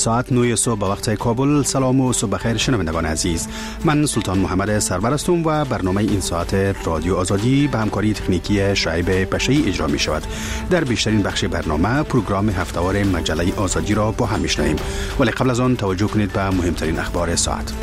ساعت 9 صبح به وقت کابل. سلام و صبح بخیر شنوندگان عزیز. من سلطان محمد سرور هستم و برنامه این ساعت رادیو آزادی به همکاری تکنیکی شعیب پشه‌ای اجرا می شود. در بیشترین بخش برنامه پروگرام هفته‌وار مجله آزادی را با هم میشنویم، ولی قبل از آن توجه کنید به مهمترین اخبار ساعت.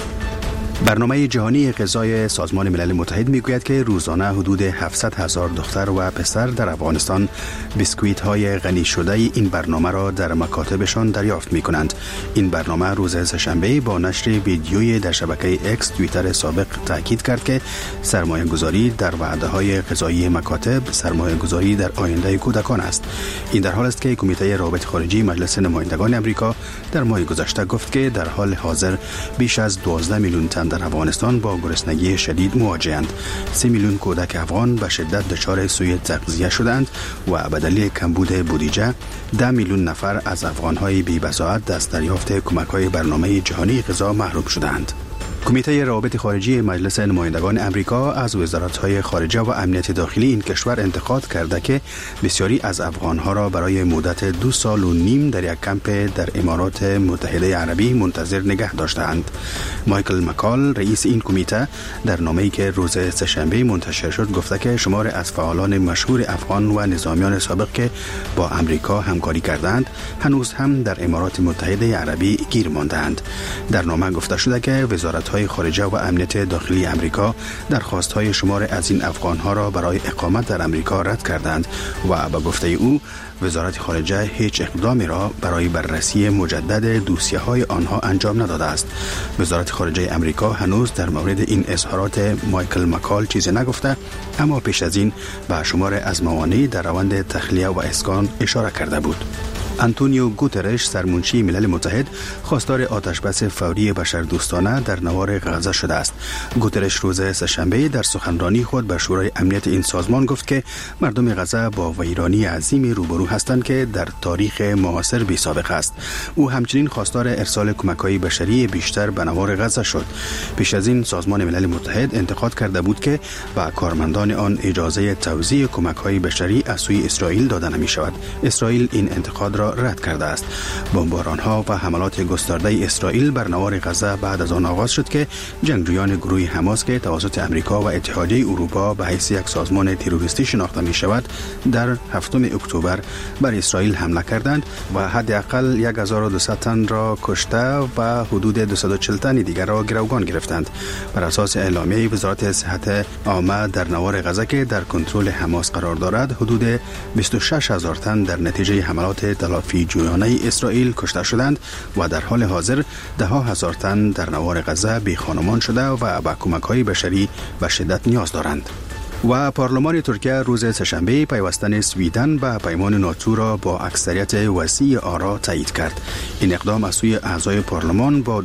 برنامه جهانی غذای سازمان ملل متحد میگوید که روزانه حدود 700,000 دختر و پسر در افغانستان بیسکویت های غنی شده این برنامه را در مکاتبشان دریافت می کنند. این برنامه روز سه‌شنبه با نشر ویدیویی در شبکه اکس توییتر سابق تاکید کرد که سرمایه گذاری در وعده های غذایی مکاتب سرمایه گذاری در آینده کودکان است. این در حال است که کمیته روابط خارجی مجلس نمایندگان آمریکا در ماه گذشته گفت که در حال حاضر بیش از 12 میلیون تن در افغانستان با گرسنگی شدید مواجه‌اند. 3 میلیون کودک افغان به شدت دچار سوء تغذیه شدند و به دلیل کمبود بودجه 10 میلیون نفر از افغان‌های بی‌بضاعت از دریافت کمک‌های برنامه جهانی غذا محروم شدند. کمیته روابط خارجی مجلس نمایندگان آمریکا از وزارت‌های خارجه و امنیت داخلی این کشور انتقاد کرده که بسیاری از افغان‌ها را برای مدت 2 سال و نیم در یک کمپ در امارات متحده عربی منتظر نگه داشتند. مایکل مکال رئیس این کمیته در نامه‌ای که روز سه‌شنبه منتشر شد گفته که شمار از فعالان مشهور افغان و نظامیان سابق که با آمریکا همکاری کردند هنوز هم در امارات متحده عربی گیر ماندند. در نامه گفته شده که وزارت‌های خارجه و امنیت داخلی آمریکا درخواست‌های شمار از این افغان‌ها را برای اقامت در آمریکا رد کردند و به گفته او وزارت خارجه هیچ اقدامی را برای بررسی مجدد دوسیه‌های آنها انجام نداده است. وزارت خارجه آمریکا هنوز در مورد این اظهارات مایکل مکال چیزی نگفته، اما پیش از این به شمار از موانع در روند تخلیه و اسکان اشاره کرده بود. آنتونیو گوترش سرمنشی ملل متحد خواستار آتشبس فوری بشردوستانه در نوار غزه شده است. گوترش روز سه‌شنبه در سخنرانی خود به شورای امنیت این سازمان گفت که مردم غزه با ویرانی عظیمی روبرو هستند که در تاریخ معاصر بی سابقه است. او همچنین خواستار ارسال کمک‌های بشری بیشتر به نوار غزه شد. پیش از این سازمان ملل متحد انتقاد کرده بود که به کارمندان آن اجازه توزیع کمک‌های بشری از سوی اسرائیل داده نمی‌شود. اسرائیل این انتقاد را رد کرده است. بمباران‌ها و حملات گسترده اسرائیل بر نوار غزه بعد از آن آغاز شد که جنگجویان گروه حماس که توسط آمریکا و اتحادیه اروپا به حیث یک سازمان تروریستی شناخته می شود در 7 اکتبر بر اسرائیل حمله کردند و حداقل 1200 تن را کشته و حدود 240 تن دیگر را گروگان گرفتند. بر اساس اعلامیه وزارت صحت عامه در نوار غزه که در کنترل حماس قرار دارد حدود 26000 تن در نتیجه حملات تلافی جویانه اسرائیل کشته شدند و در حال حاضر 10,000 تن در نوار غزه بی خانمان شده و به کمک‌های بشری به شدت نیاز دارند. و پارلمان ترکیه روز سه‌شنبه پیوستن سویدن به پیمان ناتو را با اکثریت وسیع آرا تایید کرد. این اقدام از سوی اعضای پارلمان با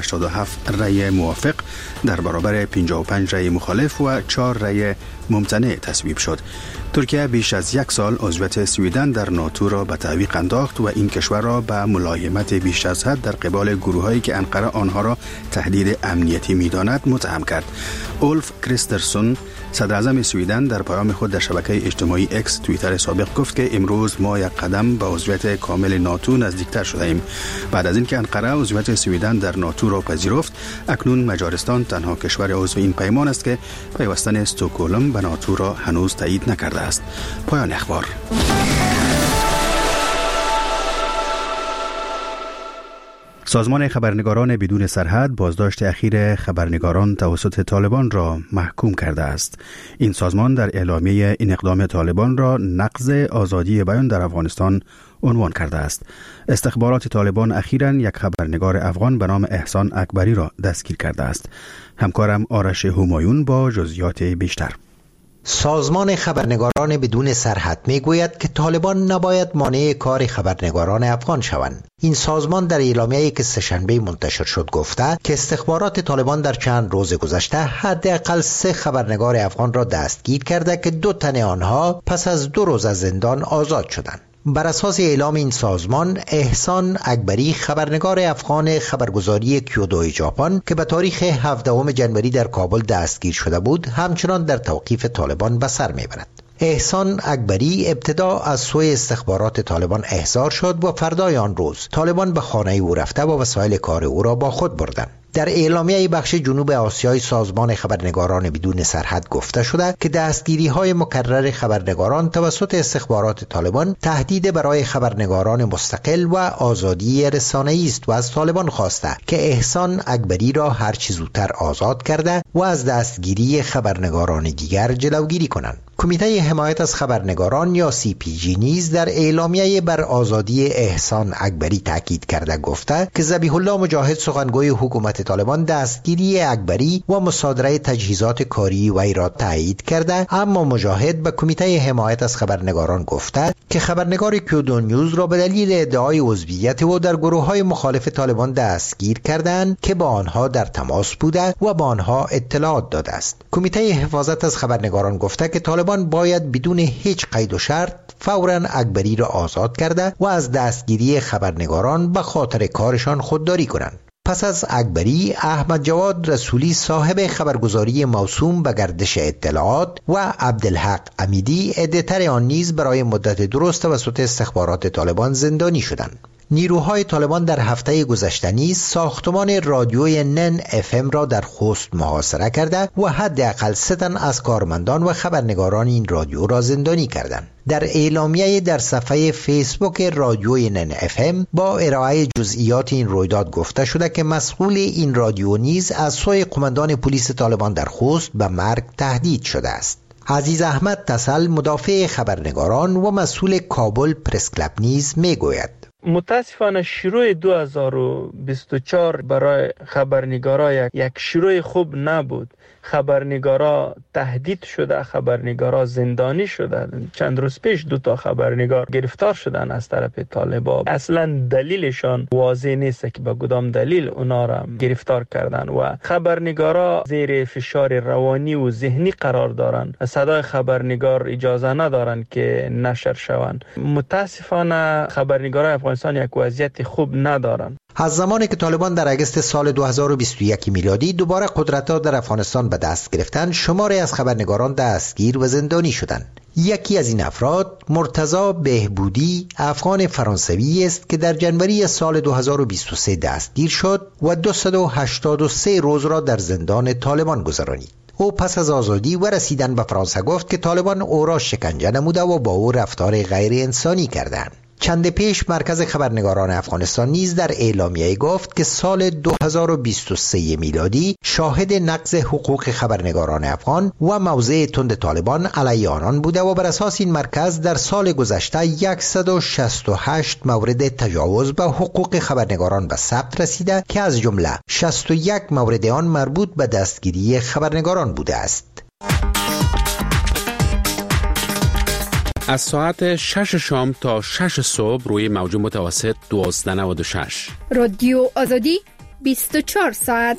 287 رأی موافق در برابر 55 رأی مخالف و 4 رأی ممتنع تصویب شد. ترکیه بیش از 1 سال عضویت سویدن در ناتو را به تعویق انداخت و این کشور را به ملایمت بیش از حد در قبال گروهایی که انقره آنها را تهدید امنیتی می‌داند متهم کرد. اولف کریسترسون صدر اعظم سویدن در پیام خود در شبکه اجتماعی اکس توییتر سابق گفت که امروز ما یک قدم به عضویت کامل ناتو نزدیکتر شده ایم. بعد از اینکه انقره عضویت سویدن در ناتو را پذیرفت، اکنون مجارستان تنها کشور عضو این پیمان است که پیوستن استکهلم به ناتو را هنوز تایید نکرده است. پایان اخبار. سازمان خبرنگاران بدون سرحد بازداشت اخیر خبرنگاران توسط طالبان را محکوم کرده است. این سازمان در اعلامیه این اقدام طالبان را نقض آزادی بیان در افغانستان عنوان کرده است. استخبارات طالبان اخیراً یک خبرنگار افغان به نام احسان اکبری را دستگیر کرده است. همکارم آرش همایون با جزئیات بیشتر. سازمان خبرنگاران بدون سرحد میگوید که طالبان نباید مانع کار خبرنگاران افغان شوند. این سازمان در اعلامیه‌ای که سه‌شنبه منتشر شد گفته که استخبارات طالبان در چند روز گذشته حداقل 3 خبرنگار افغان را دستگیر کرده که 2 تن آنها پس از 2 روز از زندان آزاد شدند. بر اساس اعلام این سازمان، احسان اکبری خبرنگار افغان خبرگزاری کیودو ژاپن که به تاریخ 17 جنوری در کابل دستگیر شده بود، همچنان در توقیف طالبان به سر میبرد. احسان اکبری ابتدا از سوی استخبارات طالبان احضار شد و فردای آن روز طالبان به خانه او رفته و وسایل کار او را با خود بردند. در اعلامیه بخش جنوب آسیای سازمان خبرنگاران بدون سرحد گفته شده که دستگیری‌های مکرر خبرنگاران توسط استخبارات طالبان تهدید برای خبرنگاران مستقل و آزادی رسانه‌ای است و از طالبان خواسته که احسان اکبری را هر چه زودتر آزاد کرده و از دستگیری خبرنگاران دیگر جلوگیری کنند. کمیته حمایت از خبرنگاران یا CPG نیز در اعلامیه بر آزادی احسان اکبری تاکید کرده گفته که ذبیح الله مجاهد سخنگوی حکومت طالبان دستگیری اکبری و مصادره تجهیزات کاری وی را تایید کرده، اما مجاهد به کمیته حمایت از خبرنگاران گفته که خبرنگار کیودو نیوز را به دلیل ادعای عضویت او در گروه‌های مخالف طالبان دستگیر کردند که با آنها در تماس بوده و با آنها اطلاعات داده است. کمیته حفاظت از خبرنگاران گفته که طالبان باید بدون هیچ قید و شرط فوراً اکبری را آزاد کرده و از دستگیری خبرنگاران به خاطر کارشان خودداری کنند. پس از اکبری، احمد جواد رسولی صاحب خبرگزاری موسوم به گردش اطلاعات و عبدالحق امیدی ادیتور آن نیز برای مدت درست توسط استخبارات طالبان زندانی شدند. نیروهای طالبان در هفته گذشته نیز ساختمان رادیوی نن FM را در خوست محاصره کرده و حداقل 3 تن از کارمندان و خبرنگاران این رادیو را زندانی کردند. در اعلامیه در صفحه فیسبوک رادیوی نن FM با ارائه جزئیات این رویداد گفته شده که مسئول این رادیو نیز از سوی قماندان پلیس طالبان در خوست به مرگ تهدید شده است. عزیز احمد تسل مدافع خبرنگاران و مسئول کابل پرس کلاب نیز میگوید متاسفانه شروع 2024 برای خبرنگارا یک شروع خوب نبود. خبرنگارا تهدید شده، خبرنگارا زندانی شده. چند روز پیش 2 خبرنگار گرفتار شدن از طرف طالبان. اصلا دلیلشان واضح نیست که به کدام دلیل اونا را گرفتار کردن و خبرنگارا زیر فشار روانی و ذهنی قرار دارن. صدای خبرنگار اجازه ندارن که نشر شوند. متاسفانه خبرنگارای افغانستان یک وضعیت خوب ندارن. از زمانی که طالبان در اگست سال 2021 میلادی دوباره قدرت را در افغانستان به دست گرفتند، شماری از خبرنگاران دستگیر و زندانی شدند. یکی از این افراد مرتضی بهبودی افغان فرانسوی است که در جنوری سال 2023 دستگیر شد و 283 روز را در زندان طالبان گذرانید. او پس از آزادی و رسیدن به فرانسه گفت که طالبان او را شکنجه نموده و با او رفتار غیر انسانی کردند. چند پیش مرکز خبرنگاران افغانستان نیز در اعلامیه گفت که سال 2023 میلادی شاهد نقض حقوق خبرنگاران افغان و موضع تند طالبان علیه آنان بوده و بر اساس این مرکز در سال گذشته 168 مورد تجاوز به حقوق خبرنگاران به ثبت رسیده که از جمله 61 مورد آن مربوط به دستگیری خبرنگاران بوده است. از ساعت 6 شام تا 6 صبح روی موج متوسط 1296 رادیو آزادی 24 ساعت.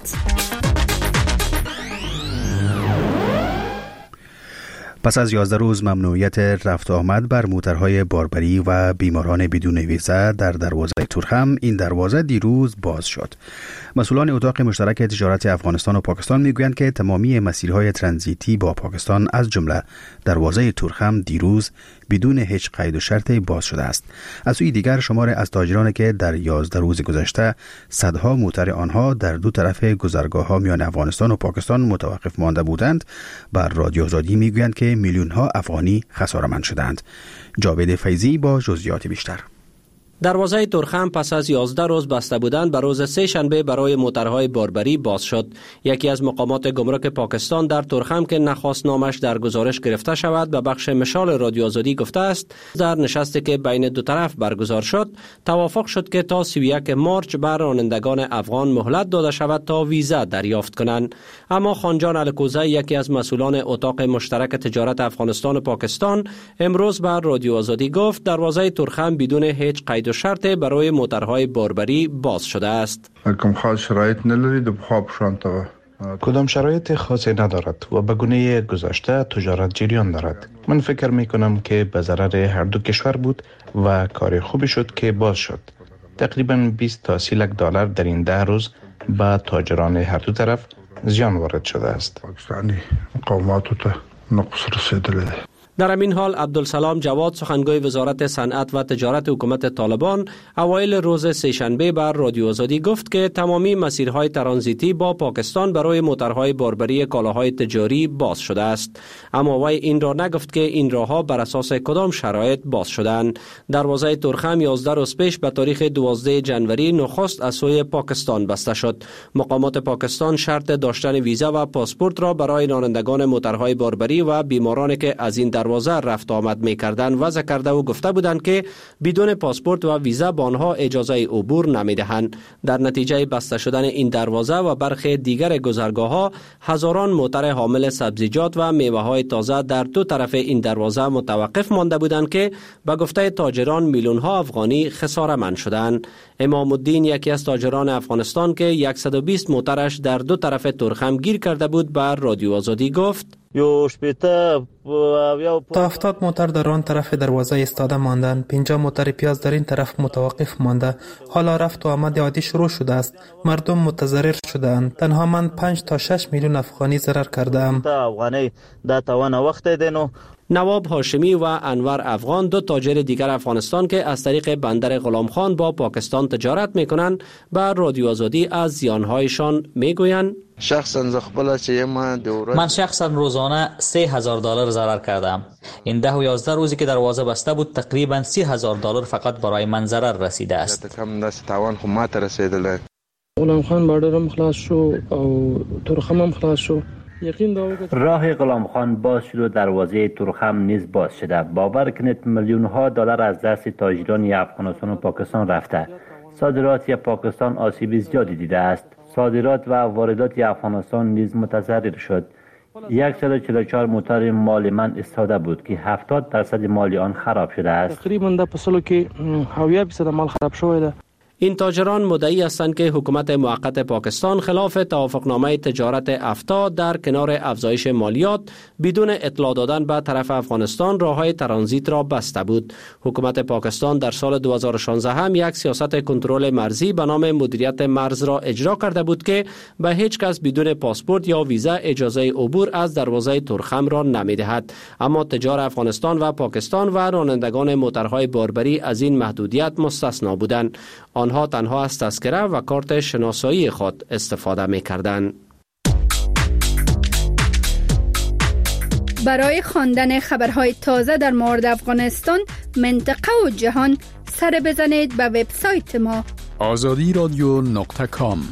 پس از 11 روز ممنوعیت رفت آمد بر موترهای باربری و بیماران بدون ویزا در دروازه تورخم، این دروازه دیروز باز شد. مسئولان اتاق مشترک تجارت افغانستان و پاکستان میگویند که تمامی مسیرهای ترانزیتی با پاکستان از جمله دروازه تورخم دیروز بدون هیچ قید و شرط باز شده است. از سوی دیگر شمار از تاجران که در 11 روز گذشته صدها موتر آنها در دو طرف گذرگاه‌ها میان افغانستان و پاکستان متوقف مانده بودند، بر رادیو آزادی میگویند که میلیون‌ها افغانی خساره‌مند شدند. جاوید فیضی با جزئیات بیشتر. دروازه تورخم پس از 11 روز بسته بودن به روز سه شنبه برای موترهای باربری باز شد. یکی از مقامات گمرک پاکستان در تورخم که نخواست نامش در گزارش گرفته شود به بخش مشال رادیو آزادی گفته است در نشستی که بین دو طرف برگزار شد توافق شد که تا 31 مارچ بر رانندگان افغان مهلت داده شود تا ویزا دریافت کنند. اما خانجان الکوزه یکی از مسئولان اتاق مشترک تجارت افغانستان و پاکستان امروز بر رادیو آزادی گفت دروازه تورخم بدون هیچ قید و شرط برای موترهای باربری باز شده است. کوم خاص شرایط ندارید و بخواب شانتا کدام شرایط خاصی ندارد و به گونه گذشته تجارت جریان دارد. من فکر می کنم که به ضرر هر دو کشور بود و کار خوبی شد که باز شد. تقریبا 20 تا 30 لک دلار در این 10 روز به تاجران هر دو طرف زیان وارد شده است. پاکستانی مقاماتو ته نقص رسیدلی. در همین حال عبدالسلام جواد سخنگوی وزارت صنعت و تجارت حکومت طالبان اوایل روز سه‌شنبه بر رادیو آزادی گفت که تمامی مسیرهای ترانزیتی با پاکستان برای موترهای باربری کالاهای تجاری باز شده است، اما وی این را نگفت که این راهها بر اساس کدام شرایط باز شدند. دروازه ترخم 11 روز پیش به تاریخ 12 جنوری نخست از سوی پاکستان بسته شد. مقامات پاکستان شرط داشتن ویزا و پاسپورت را برای رانندگان موترهای باربری و بیمارانی که از این دروازه رفت آمد می‌کردند وضع کرده و گفته بودند که بدون پاسپورت و ویزا به آنها اجازه عبور نمی‌دهند. در نتیجه بسته شدن این دروازه و برخی دیگر گذرگاه‌ها هزاران موتر حامل سبزیجات و میوه‌های تازه در دو طرف این دروازه متوقف مانده بودند که به گفته تاجران میلیون‌ها افغانی خساره‌مند شدند. امام الدین یکی از تاجران افغانستان که 120 موترش در دو طرف ترخم گیر کرده بود بر رادیو آزادی گفت: تا 70 موتر در آن طرف دروازه ایستاده ماندند. 50 موتر پیاز در این طرف متوقف مانده. حالا رفت و آمد عادی شروع شده است. مردم متضرر شدند. تنها من 5 تا 6 میلیون افغانی ضرر کردم. نواب هاشمی و انور افغان دو تاجر دیگر افغانستان که از طریق بندر غلام خان با پاکستان تجارت میکنند بر رادیو آزادی از زیانهایشان میگویند: من شخصا روزانه $3,000 ضرر کردم. این 10 و 11 روزی که دروازه بسته بود تقریبا $30,000 فقط برای من ضرر رسیده است. غلام خان بادرم خلاص شو او ترخم هم خلاص شو. راه غلام خان باز شد و دروازه ترخم نیز باز شده. باور کنید میلیون ها دلار از دست تاجران افغانستان و پاکستان رفته. صادرات پاکستان آسیب زیادی دیده است. صادرات و واردات افغانستان نیز متضرر شد. 144 موتر مال من استاده بود که 70% مال آن خراب شده است. تقریبا در فصلو که 70% مال خراب شده. این تاجران مدعی هستند که حکومت موقت پاکستان خلاف توافقنامه تجارت افتا در کنار افزایش مالیات بدون اطلاع دادن به طرف افغانستان راههای ترانزیت را بسته بود. حکومت پاکستان در سال 2016 هم یک سیاست کنترل مرزی به نام مدیریت مرز را اجرا کرده بود که به هیچ کس بدون پاسپورت یا ویزا اجازه عبور از دروازه ترخم را نمی‌دهد. اما تجار افغانستان و پاکستان و رانندگان موترهای باربری از این محدودیت مستثنا بودند. آنها تنها از تذکره و کارت شناسایی خود استفاده می‌کردند. برای خواندن خبرهای تازه در مورد افغانستان، منطقه و جهان، سر بزنید به وبسایت ما azadi.radio.com.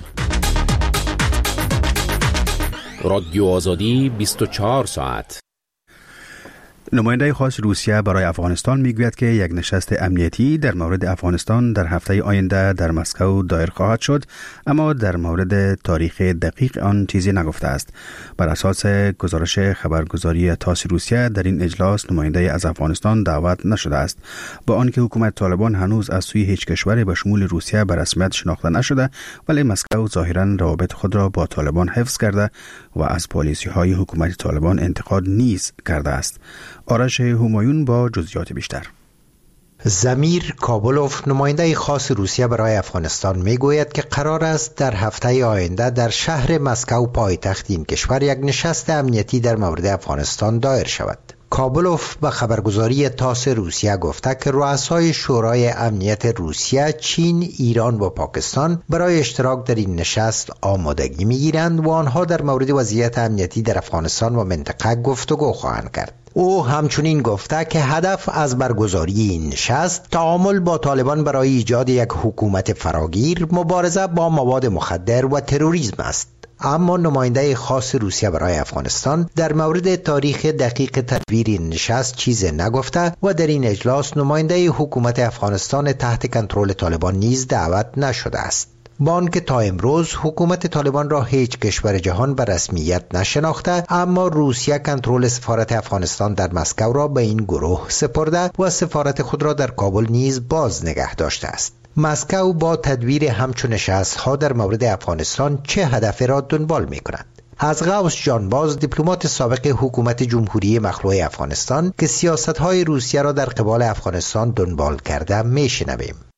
رادیو آزادی 24 ساعت. نماینده خاص روسیه برای افغانستان میگوید که یک نشست امنیتی در مورد افغانستان در هفته آینده در مسکو دایر خواهد شد، اما در مورد تاریخ دقیق آن چیزی نگفته است. بر اساس گزارش خبرگزاری تاس روسیه در این اجلاس نماینده از افغانستان دعوت نشده است، با آنکه حکومت طالبان هنوز از سوی هیچ کشور به شمول روسیه به رسمیت شناخته نشده، ولی مسکو ظاهرا روابط خود را با طالبان حفظ کرده و از پالیسی های حکومت طالبان انتقاد نیز کرده است. آرش همایون با جزئیات بیشتر. زمیر کابلوف نماینده خاص روسیه برای افغانستان میگوید که قرار است در هفته آینده در شهر مسکو پایتخت این کشور یک نشست امنیتی در مورد افغانستان دایر شود. کابلوف به خبرگزاری تاس روسیه گفته که رؤسای شورای امنیت روسیه، چین، ایران و پاکستان برای اشتراک در این نشست آمادگی میگیرند و آنها در مورد وضعیت امنیتی در افغانستان و منطقه گفتگو خواهند کرد. او همچنین گفته که هدف از برگزاری این نشست تعامل با طالبان برای ایجاد یک حکومت فراگیر، مبارزه با مواد مخدر و تروریسم است. اما نماینده خاص روسیه برای افغانستان در مورد تاریخ دقیق تدبیر این نشست چیزی نگفته و در این اجلاس نماینده حکومت افغانستان تحت کنترل طالبان نیز دعوت نشده است. با آنکه تا امروز حکومت طالبان را هیچ کشور جهان به رسمیت نشناخته، اما روسیه کنترل سفارت افغانستان در مسکو را به این گروه سپرده و سفارت خود را در کابل نیز باز نگه داشته است. مسکو با تدویر همچون نشست‌ها در مورد افغانستان چه هدفی را دنبال می‌کند؟ از غوث جانباز، دیپلمات سابق حکومت جمهوری مخلوع افغانستان که سیاست‌های روسیه را در قبال افغانستان دنبال کرده، می‌شنویم.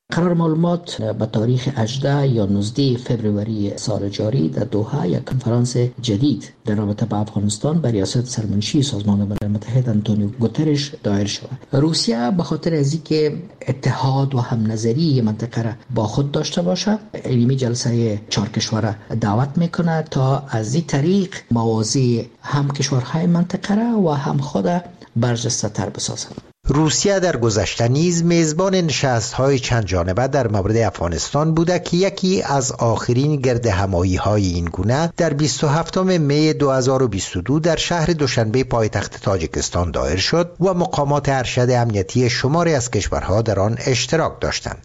قرار معلومات به تاریخ 18 یا 19 فوریه سال جاری در دوحه یک کنفرانس جدید در رابطه با افغانستان بر ریاست سرمنشی سازمان ملل متحد انتونیو گوترش دایر شد. روسیه به خاطر از اینکه اتحاد و همنظری منطقه را با خود داشته باشه، این جلسه 4 کشور دعوت میکنه تا از این طریق موازی هم کشورهای منطقه را و هم خود برجسته تر بسازند. روسیه در گذشته نیز میزبان نشست‌های چند جانبه در مورد افغانستان بوده که یکی از آخرین گرد همایی‌های این گونه در 27 می 2022 در شهر دوشنبه پایتخت تاجیکستان دایر شد و مقامات ارشد امنیتی شماری از کشورها در آن اشتراک داشتند.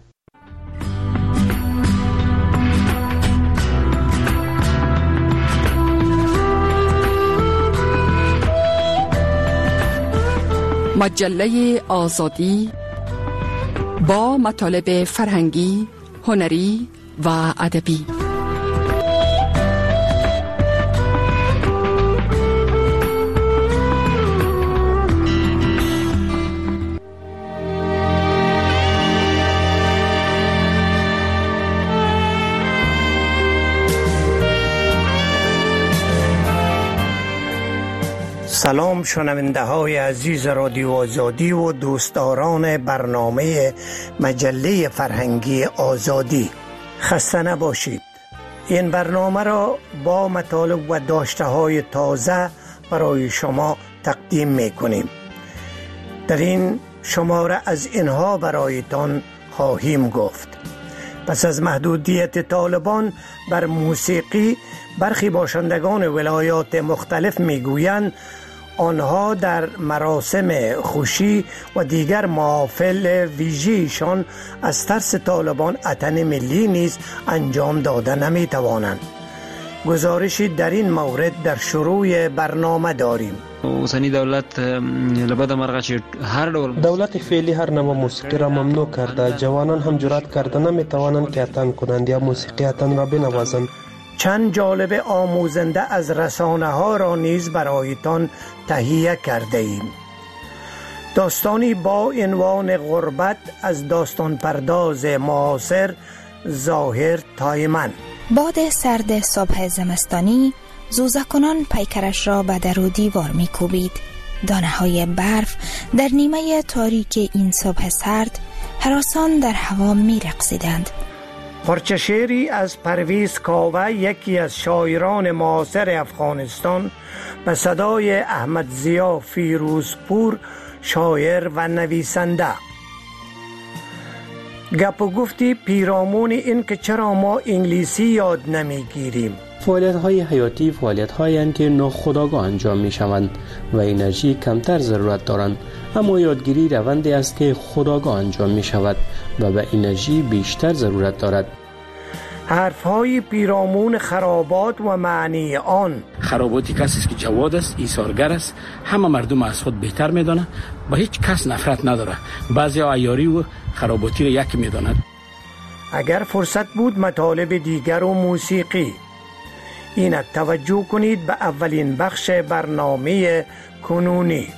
مجله آزادی با مطالب فرهنگی، هنری و ادبی. سلام شنونده های عزیز رادیو آزادی و دوستداران برنامه مجله فرهنگی آزادی، خسته نباشید. این برنامه را با مطالب و داشته های تازه برای شما تقدیم می کنیم. در این شماره از اینها برایتان خواهیم گفت. پس از محدودیت طالبان بر موسیقی، برخی باشندگان ولایات مختلف میگویند آنها در مراسم خوشی و دیگر محافل ویژه‌شان از ترس طالبان اتن ملی نیز انجام داده نمیتوانند. گزارشی در این مورد در شروع برنامه داریم. اوسنی دولت لبد مرغش هر دولت فعلی هر نوع موسیقی را ممنوع کرده. جوانان هم جرأت کرده نمیتوانند که اتن کنند یا موسیقی اتن را بنوازند. چند جالب آموزنده از رسانه ها را نیز برایتان تهیه کرده ایم. داستانی با عنوان غربت از داستان پرداز معاصر ظاهر تایمن. باد سرد صبح زمستانی زوزکنان پیکرش را به در و دیوار می کوبید. دانه های برف در نیمه تاریک این صبح سرد هراسان در هوا می رقصیدند. پارچه شعری از پرویز کاوه، یکی از شاعران معاصر افغانستان، به صدای احمد ضیا فیروزپور، شاعر و نویسنده. گپ و گفتی پیرامون این که چرا ما انگلیسی یاد نمیگیریم. فعالیت‌های حیاتی فعالیت‌هایی هستند که ناخودآگاه انجام می‌شوند و انرژی کمتر ضرورت دارند، اما یادگیری روندی است که خودآگاه انجام می‌شود و به انرژی بیشتر ضرورت دارد. حرف‌های پیرامون خرابات و معنی آن. خراباتی کسی است که جواد است، ایثارگر است، همه مردم از خود بهتر می‌داند، با هیچ کس نفرت نداره. بعضیا عیاری و خراباتی را یکی می‌دانند. اگر فرصت بود مطالب دیگر و موسیقی. این توجه کنید به اولین بخش برنامه کنونی.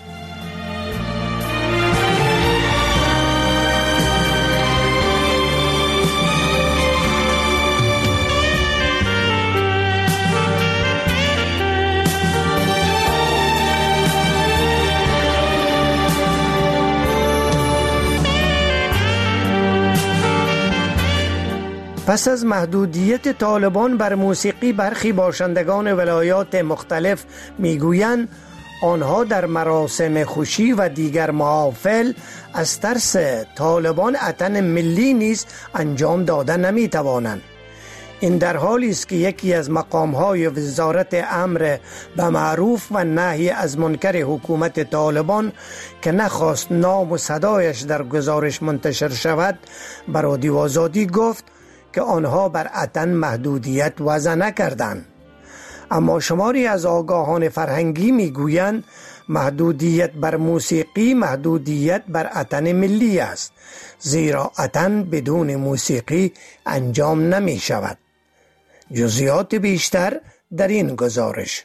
پس از محدودیت طالبان بر موسیقی، برخی باشندگان ولایات مختلف میگویند آنها در مراسم خوشی و دیگر محافل از ترس طالبان اتن ملی نیز انجام داده نمیتوانند. این در حالی است که یکی از مقام‌های وزارت امر به معروف و نهی از منکر حکومت طالبان که نخواست نام و صدایش در گزارش منتشر شود، بر رادیو آزادی گفت که آنها بر اتن محدودیت وضع نکردند. اما شماری از آگاهان فرهنگی میگویند محدودیت بر موسیقی محدودیت بر اتن ملی است، زیرا اتن بدون موسیقی انجام نمی شود. جزئیات بیشتر در این گزارش.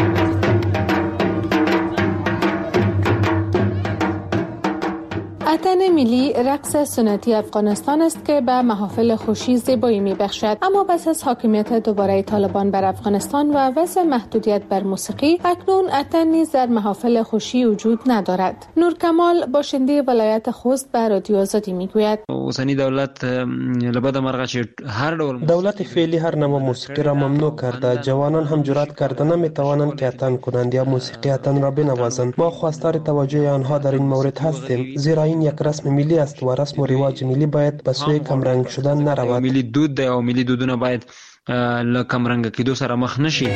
اتن اتن ملی رقص سنتی افغانستان است که به محافل خوشی زیبایی می‌بخشد، اما پس از حاکمیت دوباره طالبان بر افغانستان و وضع محدودیت بر موسیقی، اکنون اتن نیز در محافل خوشی وجود ندارد. نورکمال باشنده ولایت خوست به رادیو آزادی میگوید اوسنی دولت لبد مرغه چې هر دولت فعلی هر نوع موسیقی را ممنوع کرده. جوانان هم جرأت کرده نمیتوانند که اتن کنند یا موسیقی اتن را بنوازند. ما خواستار توجه آنها در این مورد هستیم، زیرا این یک رسم ملی است و رسم و رواج ملی باید به سوی کمرنگ شدن نرود. ملی دود دی او ملی دودونه باید له کمرنګ کېدو سره مخ نشي.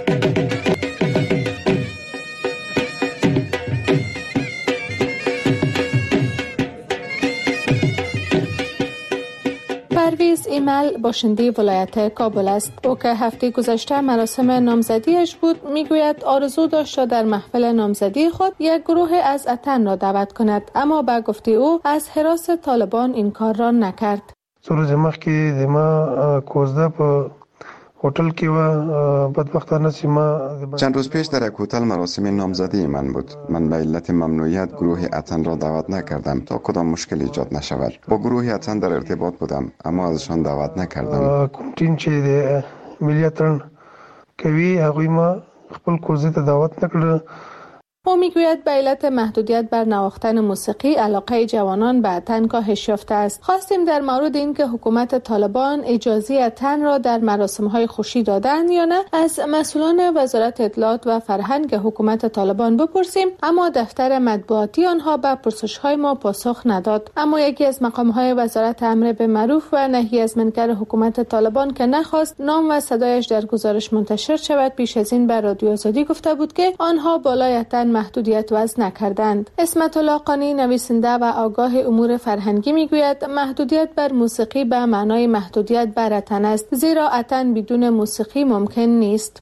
پرویز ایمل باشنده ولایت کابل است. او که هفته گذشته مراسم نامزدیش بود، میگوید آرزو داشت در محفل نامزدی خود یک گروه از اتن را دعوت کند، اما به گفته او از هراس طالبان این کار را نکرد. روز مخکې د ما کوزده په هتل کې و بدبختانه سیما. چند روز پیش در یک هتل مراسم نامزدی من بود. من به علت ممنوعیت گروه اتن را دعوت نکردم تا کدام مشکل ایجاد نشود. با گروه اتن در ارتباط بودم اما ازشان دعوت نکردم. کومټین چې د ملي اتن کوي هغوی ما خپل کوزده ته دعوت نکړ. او میگوید به علت محدودیت بر نواختن موسیقی علاقه جوانان به اتن کاهش یافته است. خواستیم در مورد اینکه حکومت طالبان اجازه اتن را در مراسم‌های خوشی دادند یا نه از مسئولان وزارت اطلاعات و فرهنگ حکومت طالبان بپرسیم، اما دفتر مطبوعاتی آنها به پرسش‌های ما پاسخ نداد. اما یکی از مقام‌های وزارت امر به معروف و نهی از منکر حکومت طالبان که نخواست نام و صدایش در گزارش منتشر شود، پیش از این به رادیو آزادی گفته بود که آنها بالای اتن محدودیت وضع نکردند. اسمت الله قانی نویسنده و آگاه امور فرهنگی میگوید محدودیت بر موسیقی به معنای محدودیت بر اتن است، زیرا اتن بدون موسیقی ممکن نیست.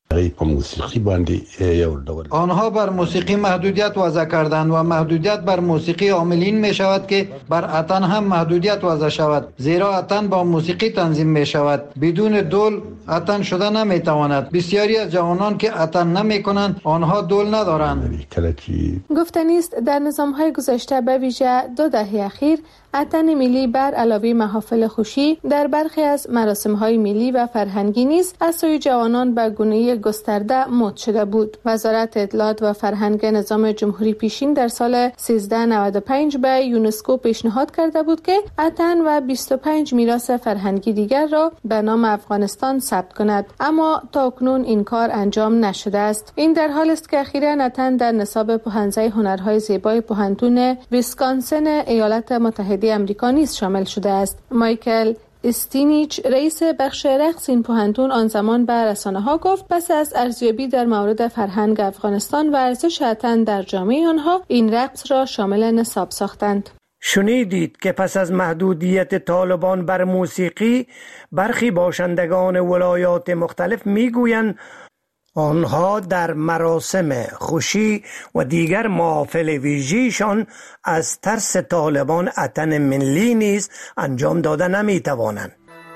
آنها بر موسیقی محدودیت وضع کردند و محدودیت بر موسیقی عاملین می شود که بر اتن هم محدودیت وضع شود، زیرا اتن با موسیقی تنظیم می شود. بدون دول اتن شده نمی تواند. بسیاری از جوانان که اتن نمی کنند آنها دول ندارند. گفتنی است در نظام‌های گذشته به ویژه 2 دهه اخیر اتن ملی بر علاوه محافل خوشی در برخی از مراسم‌های ملی و فرهنگی نیز از سوی جوانان به گونه گسترده مد شده بود. وزارت اطلاعات و فرهنگ نظام جمهوری پیشین در سال 1395 به یونسکو پیشنهاد کرده بود که اتن و 25 میراث فرهنگی دیگر را به نام افغانستان ثبت کند، اما تاکنون این کار انجام نشده است. این در حالی است که اخیراً اتن در نصاب پوهنځی هنرهای زیبای پوهنتون ویسکانسن ایالات متحده امریکا نیز شامل شده است. مایکل استینیچ رئیس بخش رقص این پوهنتون آن زمان به رسانه‌ها گفت پس از ارزیابی در مورد فرهنگ افغانستان و ارزش اتن در جامعه آنها این رقص را شامل نصاب ساختند. شنیدید که پس از محدودیت طالبان بر موسیقی، برخی باشندگان ولایات مختلف میگویند آنها در مراسم خوشی و دیگر محافل ویژه‌شان از ترس طالبان اتن ملی نیز انجام داده نمی‌توانند.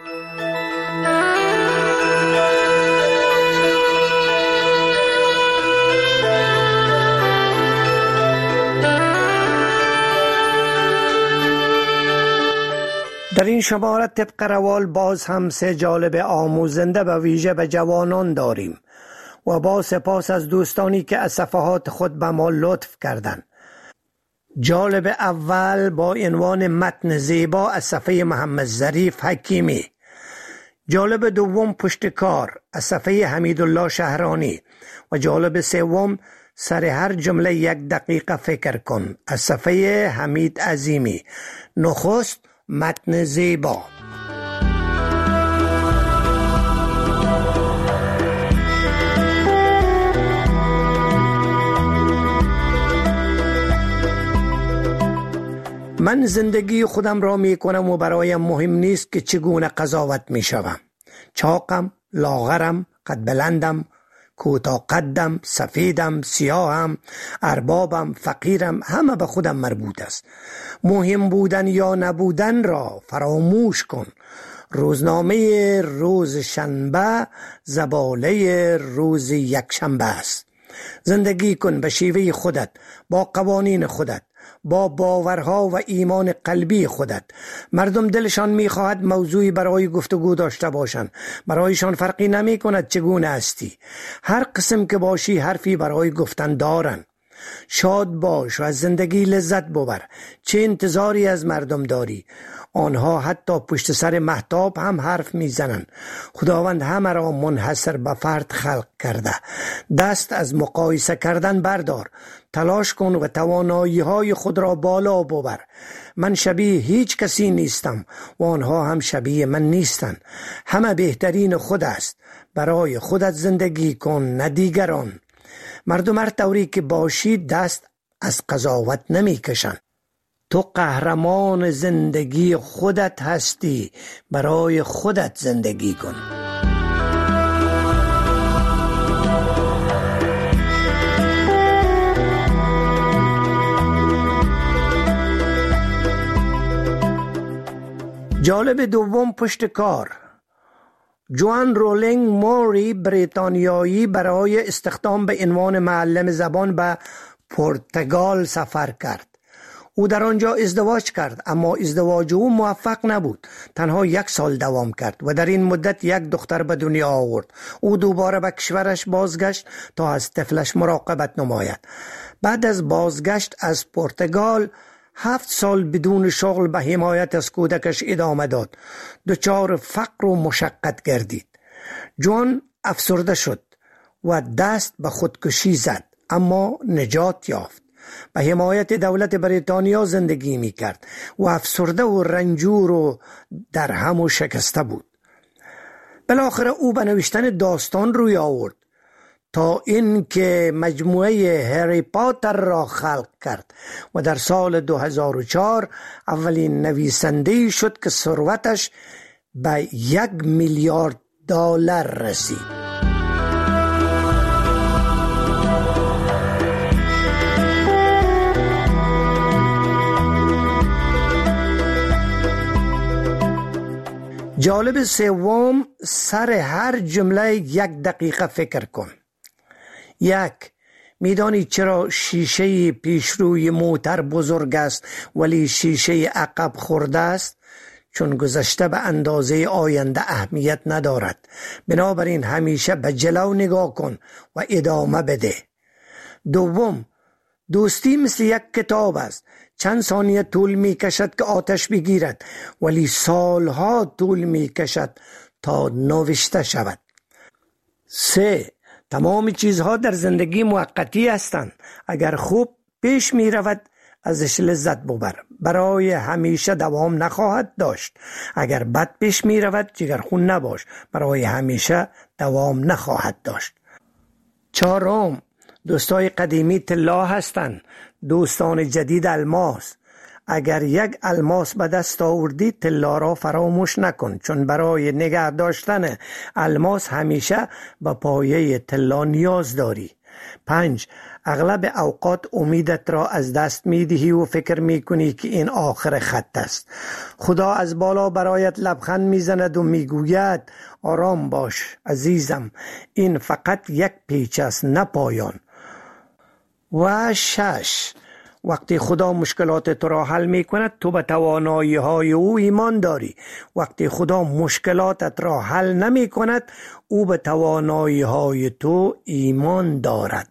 در این شماره طبق روال باز هم 3 جالب آموزنده به ویژه به جوانان داریم و با سپاس از دوستانی که از صفحات خود به ما لطف کردند. جالب اول با عنوان متن زیبا از صفحه محمد ظریف حکیمی. جالب دوم پشتکار از صفحه حمیدالله شهرانی و جالب سوم سر هر جمله 1 دقیقه فکر کن از صفحه حمید عظیمی. نخست متن زیبا. من زندگی خودم را می کنم و برایم مهم نیست که چگونه قضاوت می شوم. چاقم، لاغرم، قد بلندم، کوتاه قدم، سفیدم، سیاهم، اربابم، فقیرم، همه به خودم مربوط است. مهم بودن یا نبودن را فراموش کن. روزنامه روز شنبه زباله روز یکشنبه است. زندگی کن به شیوه خودت، با قوانین خودت، با باورها و ایمان قلبی خودت. مردم دلشان می‌خواهد موضوعی برای گفتگو داشته باشند. برایشان فرقی نمی‌کند چگونه هستی. هر قسم که باشی حرفی برای گفتن دارند. شاد باش و از زندگی لذت ببر. چه انتظاری از مردم داری؟ آنها حتی پشت سر مهتاب هم حرف میزنند. خداوند همه را منحصر به فرد خلق کرده. دست از مقایسه کردن بردار. تلاش کن و توانایی های خود را بالا ببر. من شبیه هیچ کسی نیستم و آنها هم شبیه من نیستند. همه بهترین خود است. برای خودت زندگی کن، نه دیگران. مردم هر طوری که باشی دست از قضاوت نمی کشن. تو قهرمان زندگی خودت هستی. برای خودت زندگی کن. جالب دوم پشت کار. جوان رولینگ موری بریتانیایی برای استخدام به عنوان معلم زبان به پرتغال سفر کرد. او در آنجا ازدواج کرد، اما ازدواج او موفق نبود. تنها 1 سال دوام کرد و در این مدت 1 دختر به دنیا آورد. او دوباره به کشورش بازگشت تا از طفلش مراقبت نماید. بعد از بازگشت از پرتغال 7 سال بدون شغل به حمایت از کودکش ادامه داد. دچار فقر و مشقت گردید. جوان افسرده شد و دست به خودکشی زد، اما نجات یافت. به حمایت دولت بریتانیا زندگی می کرد و افسرده و رنجور و در هم و شکسته بود. بالاخره او به نوشتن داستان روی آورد تا این که مجموعه هری پاتر را خلق کرد و در سال 2004 اولین نویسنده شد که ثروتش به $1 میلیارد رسید. جالب سوم، سر هر جمله 1 دقیقه فکر کن. 1. میدانی چرا شیشه پیشروی موتر بزرگ است ولی شیشه عقب خرد است؟ چون گذشته به اندازه آینده اهمیت ندارد. بنابراین همیشه به جلو نگاه کن و ادامه بده. 2. دوستی مثل 1 کتاب است. چند ثانیه طول می کشد که آتش بگیرد، ولی سالها طول می کشد تا نوشته شود. 3. تمام چیزها در زندگی موقتی هستند. اگر خوب پیش می رود ازش لذت ببر. برای همیشه دوام نخواهد داشت. اگر بد پیش می رود جگرخون نباش. برای همیشه دوام نخواهد داشت. 4. دوستای قدیمی طلا هستند، دوستان جدید الماس. اگر 1 الماس به دست آوردی طلا را فراموش نکن، چون برای نگه داشتن الماس همیشه به پایه طلا نیاز داری. 5. اغلب اوقات امیدت را از دست میدهی و فکر میکنی که این آخر خط است. خدا از بالا برایت لبخند میزند و میگوید آرام باش عزیزم، این فقط 1 پیچ است نه پایان. و 6. وقتی خدا مشکلات تو را حل می کند تو به توانایی های او ایمان داری. وقتی خدا مشکلاتت را حل نمی کند او به توانایی های تو ایمان دارد.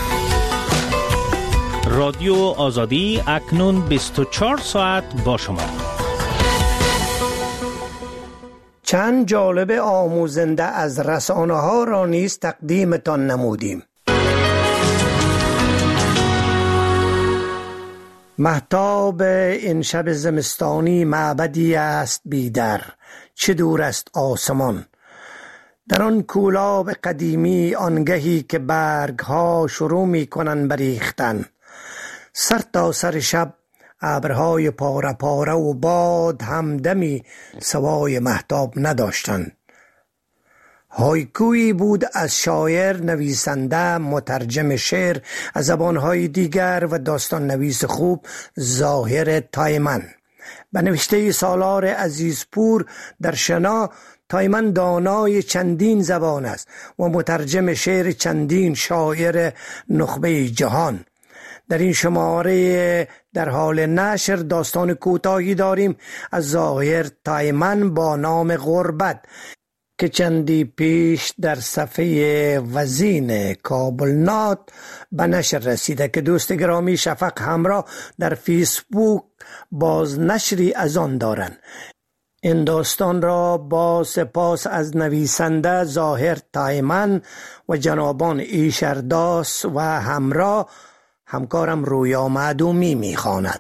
رادیو آزادی اکنون 24 ساعت با شما. چند جالب آموزنده از رسانه ها را نیز تقدیمتان نمودیم. مهتاب این شب زمستانی معبدی است بیدر، چه دور است آسمان. در آن کولاب قدیمی آنگهی که برگ ها شروع می کنن بریختن، سر تا سر شب ابرهای پاره پاره و باد همدمی سوای مهتاب نداشتند. هایکویی بود از شاعر، نویسنده، مترجم شعر از زبانهای دیگر و داستان نویس خوب ظاهر تایمن. به نوشته سالار عزیزپور در شنا تایمن دانای چندین زبان است و مترجم شعر چندین شاعر نخبه جهان. در این شماره در حال نشر داستان کوتاهی داریم از ظاهر تایمن با نام غربت که چندی پیش در صفحه وزین کابل نات به نشر رسیده که دوست گرامی شفق همراه در فیسبوک باز نشری از آن دارند. این داستان را با سپاس از نویسنده ظاهر تایمن و جنابان ایشرداس و همراه همکارم رویا معدومی می‌خواند.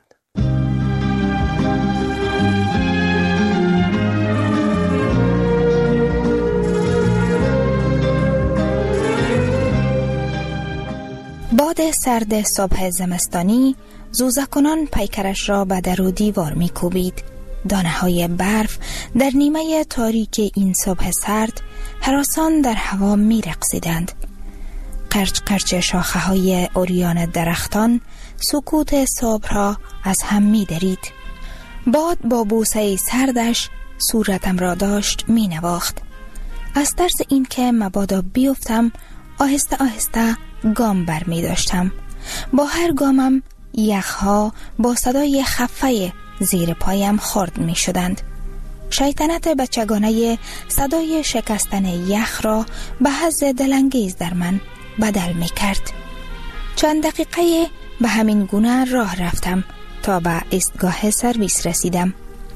باد سرد صبح زمستانی زوزکونان پیکرش را به در و دیوار می‌کوبید. دانه‌های برف در نیمه تاریک این صبح سرد هراسان در هوا می‌رقصیدند. قرچ قرچ شاخه‌های عریان درختان سکوت صبح را از هم می‌درید. باد با بوسه سردش صورتم را داشت می‌نواخت. از ترس این که مبادا بیفتم آهسته آهسته گام بر می داشتم. با هر گامم یخها با صدای خفه زیر پایم خرد می شدند. شیطنت بچگانه صدای شکستن یخ را به حظ دلانگیز در من بدل می کرد. چند دقیقه به همین گونه راه رفتم تا به ایستگاه سرویس رسیدم.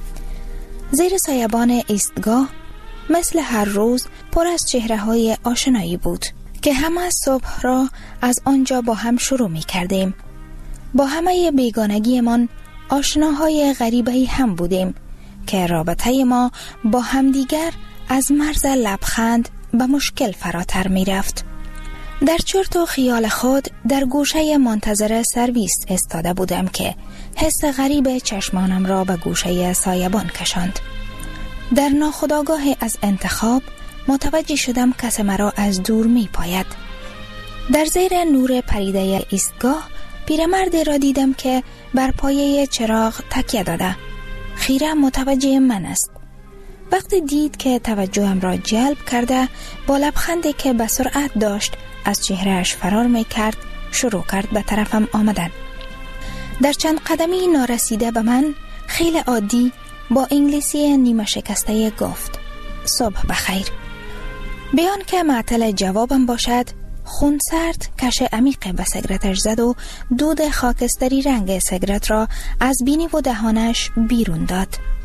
زیر سایبان ایستگاه مثل هر روز پر از چهره‌های آشنایی بود که همه صبح را از آنجا با هم شروع می کردیم. با همه بیگانگیمان آشناهای غریبه‌ای هم بودیم که رابطه ما با همدیگر از مرز لبخند به مشکل فراتر می رفت. در چرت و خیال خود در گوشه منتظر سرویس ایستاده بودم که حس غریب چشمانم را به گوشه سایبان کشاند. در ناخودآگاه از انتخاب متوجه شدم کس مرا از دور می پاید. در زیر نور پریده ایستگاه پیرمردی را دیدم که بر پایه چراغ تکیه داده. خیره متوجه من است. وقتی دید که توجهم را جلب کرده با لبخندی که به سرعت داشت از چهرهش فرار می کرد شروع کرد به طرفم آمدن. در چند قدمی نارسیده به من خیلی عادی با انگلیسی نیمه شکسته گفت صبح بخیر. بیان که معطل جوابم باشد خونسرد کش عمیق به سیگارتش زد و دود خاکستری رنگ سیگارت را از بینی و دهانش بیرون داد.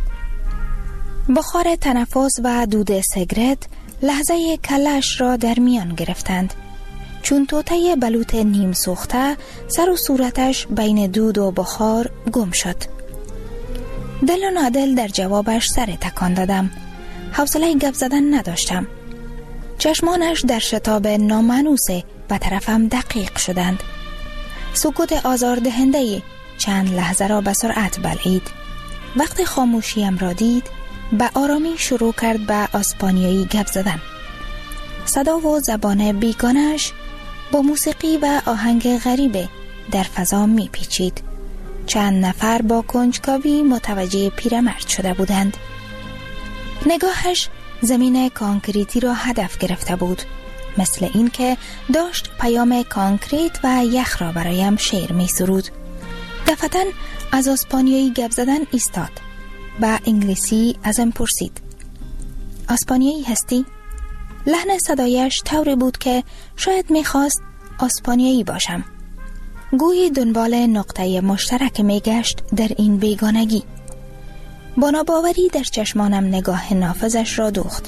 بخار تنفس و دود سیگارت لحظه کلش را در میان گرفتند. چون توته بلوط نیم سوخته سر و صورتش بین دود و بخار گم شد. دل و نادل در جوابش سر تکان دادم. حوصله گپ زدن نداشتم. چشمانش در شتاب نامانوسه به طرفم دقیق شدند. سکوت آزاردهنده‌ای چند لحظه را به سرعت بلعید. وقتی خاموشیم را دید به آرامی شروع کرد به اسپانیایی گپ زدن. صدا و زبان بیگانش با موسیقی و آهنگ غریبه در فضا می پیچید. چند نفر با کنجکاوی متوجه پیرمرد شده بودند. نگاهش زمین کانکریتی را هدف گرفته بود، مثل این که داشت پیام کانکریت و یخ را برایم شعر می سرود. دفعتاً از اسپانیایی گپ زدن ایستاد. با انگلیسی ازم پرسید اسپانیایی هستی؟ لحن صدایش طوری بود که شاید میخواست اسپانیایی باشم. گویی دنبال نقطه مشترک میگشت در این بیگانگی. با ناباوری در چشمانم نگاه نافذش را دوخت.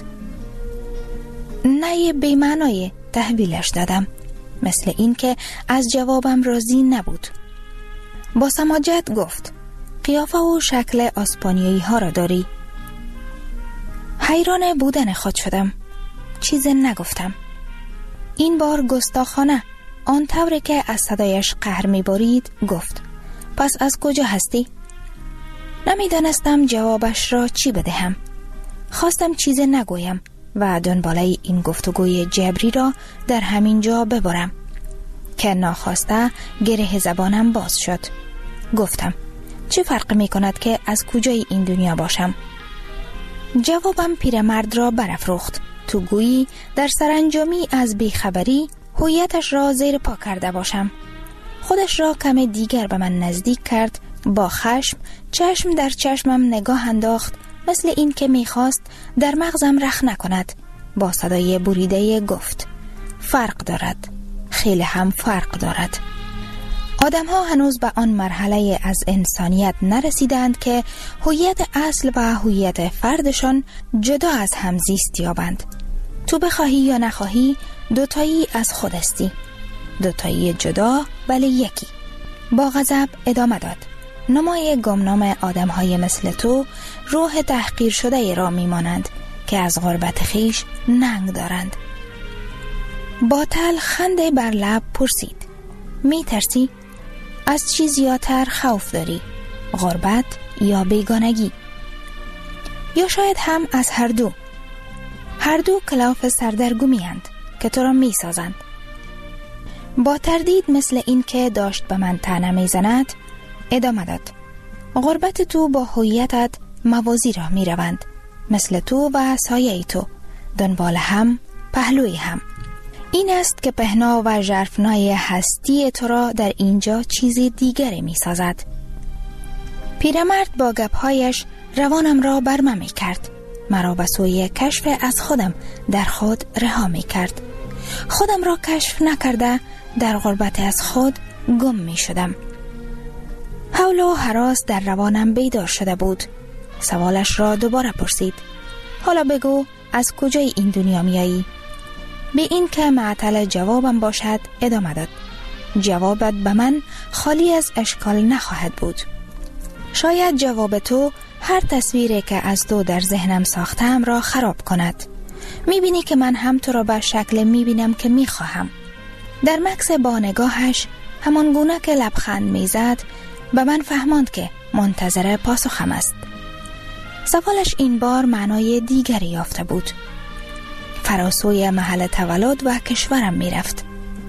نه بی‌معنای تحویلش دادم، مثل این که از جوابم راضی نبود. با سماجت گفت قیافه و شکل اسپانیایی ها را داری؟ حیران بودن خود شدم. چیز نگفتم. این بار گستاخانه آن طوری که از صدایش قهر می‌بارید گفت پس از کجا هستی؟ نمیدانستم جوابش را چی بدهم. خواستم چیز نگویم و دنباله این گفتگوی جبری را در همین جا ببرم که ناخواسته گره زبانم باز شد. گفتم چه فرق می کند که از کجای این دنیا باشم؟ جوابم پیرمرد را برافروخت. تو گویی در سرانجامی از بیخبری هویتش را زیر پا کرده باشم. خودش را کم دیگر به من نزدیک کرد، با خشم چشم در چشمم نگاه انداخت، مثل این که میخواست در مغزم رخ نکند. با صدای بریده گفت: فرق دارد، خیلی هم فرق دارد. آدم ها هنوز به آن مرحله از انسانیت نرسیدند که هویت اصل و هویت فردشان جدا از هم زیست یابند. تو بخواهی یا نخواهی دوتایی از خود استی، دوتایی جدا ولی یکی. با غضب ادامه داد: نمای گمنام آدم های مثل تو روح تحقیر شده را میمانند که از غربت خیش ننگ دارند. با تلخنده بر لب پرسید: می ترسی؟ از چی زیادتر خوف داری؟ غربت یا بیگانگی؟ یا شاید هم از هر دو؟ هر دو کلاف سردرگمی اند که تو را می سازند. با تردید مثل این که داشت به من طعنه می زند ادامه داد: غربت تو با هویتت موازی را می روند، مثل تو و سایه تو، دنبال هم، پهلوی هم. این است که پهنا و ژرفنای هستی تو را در اینجا چیزی دیگری می سازد. پیرمرد با گپ‌هایش روانم را برمه می کرد. مرا به سوی کشف از خودم در خود رها می کرد. خودم را کشف نکرده در غربت از خود گم می شدم. حول و هراس در روانم بیدار شده بود. سوالش را دوباره پرسید: حالا بگو از کجای این دنیا میایی؟ به این که معطل جوابم باشد ادامه داد: جوابت به من خالی از اشکال نخواهد بود. شاید جواب تو هر تصویری که از تو در ذهنم ساختم را خراب کند. میبینی که من هم تو را به شکل میبینم که میخواهم. در مکس با نگاهش همان گونه که لبخند میزد به من فهماند که منتظر پاسخم است. سوالش این بار معنای دیگری یافته بود. فراسوی محل تولد و کشورم می رفت.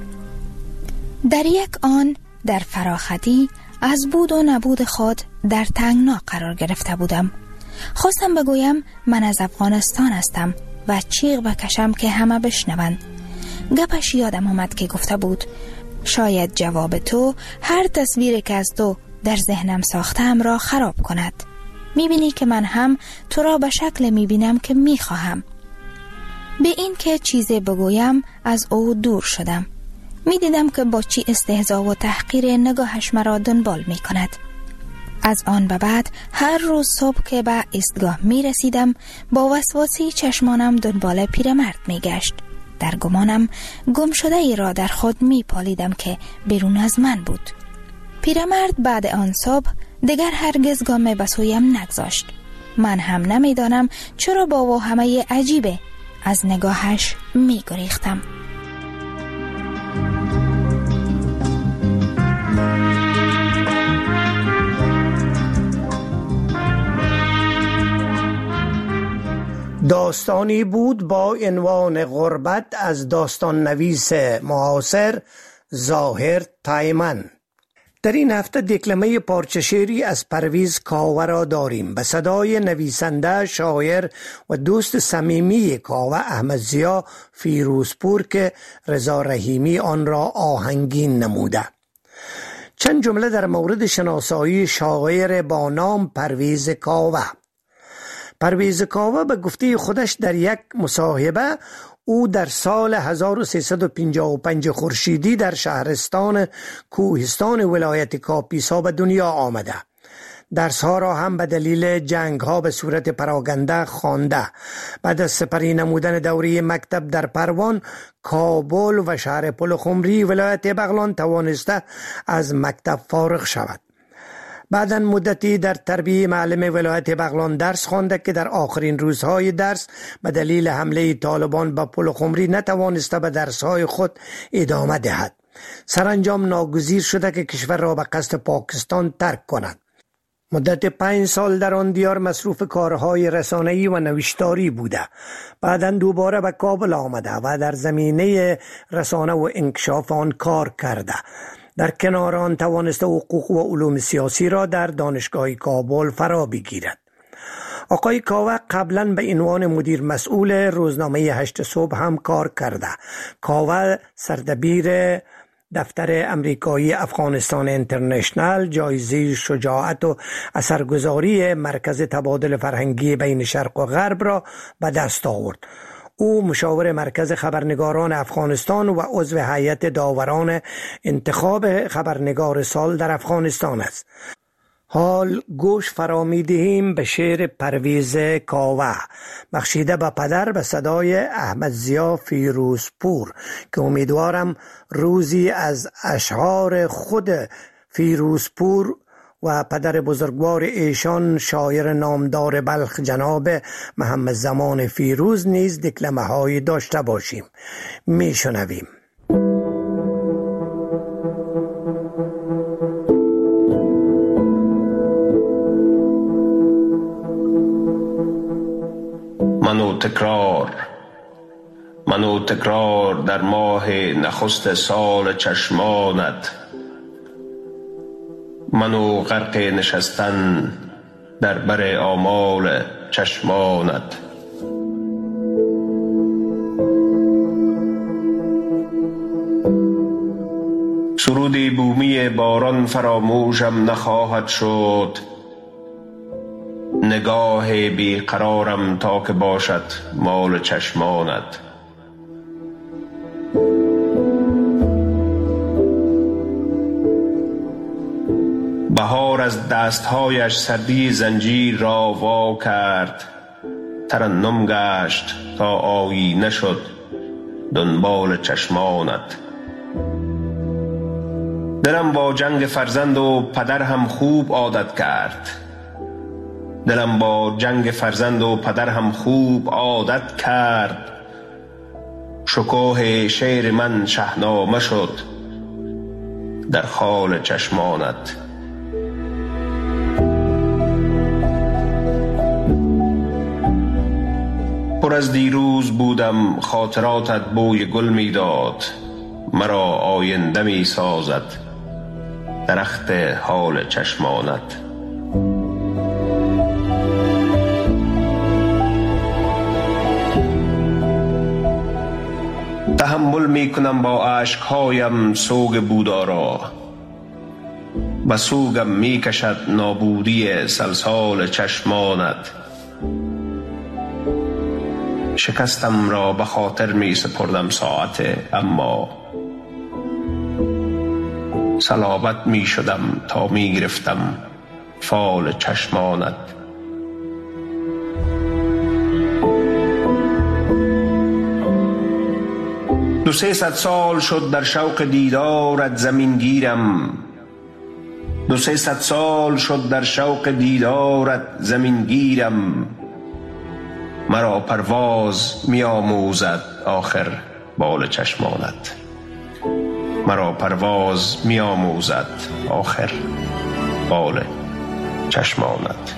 در یک آن در فراختی از بود و نبود خود در تنگنا قرار گرفته بودم. خواستم بگویم من از افغانستان هستم و چیغ بکشم که همه بشنوند. گپش یادم آمد که گفته بود: شاید جواب تو هر تصویری که از تو در ذهنم ساختم را خراب کند. میبینی که من هم تو را به شکل میبینم که میخواهم. به این که چیزی بگویم از او دور شدم. میدیدم که با چی استهزا و تحقیر نگاهش مرا دنبال میکند. از آن به بعد هر روز صبح که به ایستگاه میرسیدم با وسواسی چشمانم دنبال پیرمرد میگشت. در گمانم گم شده ای را در خود میپالیدم که بیرون از من بود. پیرمرد بعد آن صبح دیگر هرگز گام به سویم نگذاشت. من هم نمیدانم چرا با وهمه عجیبه از نگاهش می گریختم. داستانی بود با عنوان غربت از داستان نویس معاصر ظاهر تایمن. در این هفته دکلمه پارچه شعری از پرویز کاوه را داریم به صدای نویسنده، شاعر و دوست صمیمی کاوه احمد ضیا فیروزپور که رضا رحیمی آن را آهنگین نموده. چند جمله در مورد شناسایی شاعر با نام پرویز کاوه. پرویز کاوه به گفته خودش در یک مصاحبه او در سال 1355 خورشیدی در شهرستان کوهستان ولایت کاپیسا به دنیا آمده. درسها را هم به دلیل جنگ ها به صورت پراگنده خوانده. بعد از سپری نمودن دوره مکتب در پروان، کابل و شهر پلخمری ولایت بغلان توانسته از مکتب فارغ شود. بعداً مدتی در تربیه معلم ولایت بغلان درس خوانده که در آخرین روزهای درس به دلیل حمله طالبان به پلخمری نتوانسته به درسهای خود ادامه دهد. سرانجام ناگزیر شده که کشور را به قصد پاکستان ترک کند. مدت 5 سال در آن دیار مصروف کارهای رسانه‌ای و نوشتاری بوده. بعداً دوباره به کابل آمده و در زمینه رسانه و انکشاف آن کار کرده. در کنار آن توانسته حقوق و علوم سیاسی را در دانشگاه کابل فرا بگیرد. آقای کاوه قبلا به عنوان مدیر مسئول روزنامه 8 صبح هم کار کرده. کاوه سردبیر دفتر امریکایی افغانستان اینترنشنل، جایزه شجاعت و اثرگذاری مرکز تبادل فرهنگی بین شرق و غرب را به دست آورد. او مشاور مرکز خبرنگاران افغانستان و عضو هیئت داوران انتخاب خبرنگار سال در افغانستان است. حال گوش فرا دهیم به شعر پرویز کاوه بخشیده به پدر به صدای احمد ضیا فیروزپور که امیدوارم روزی از اشعار خود فیروزپور و پدر بزرگوار ایشان شاعر نامدار بلخ جناب محمد زمان فیروز نیز دکلمه هایی داشته باشیم. میشنویم. منو تکرار در ماه نخست سال چشمانت، منو غرق نشستن در بر آمال چشمانت. سرود بومی باران فراموشم نخواهد شد، نگاه بیقرارم تا که باشد مال چشمانت. بهار از دستهایش سردی زنجیر را وا کرد، ترنم گشت تا آیینه شد دنبال چشمانت. دلم با جنگ فرزند و پدر هم خوب عادت کرد، دلم با جنگ فرزند و پدر هم خوب عادت کرد. شکوه شعر من شهنامه شد در خال چشمانت. پر از دیروز بودم خاطراتت بوی گل میداد، مرا آینده می سازد درخت حال چشمانت. تحمل می کنم با اشکهایم سوگ بودارا، به سوگم می کشد نابودی سلسال چشمانت. شکستم را به خاطر می سپردم ساعت، اما صلابت می شدم تا می گرفتم فال چشمانت. دو 300 سال شد در شوق دیدارت زمین گیرم، 200-300 سال شد در شوق دیدارت زمین گیرم. مرا پرواز می آموزد آخر بال چشمانت، مرا پرواز می آموزد آخر بال چشمانت.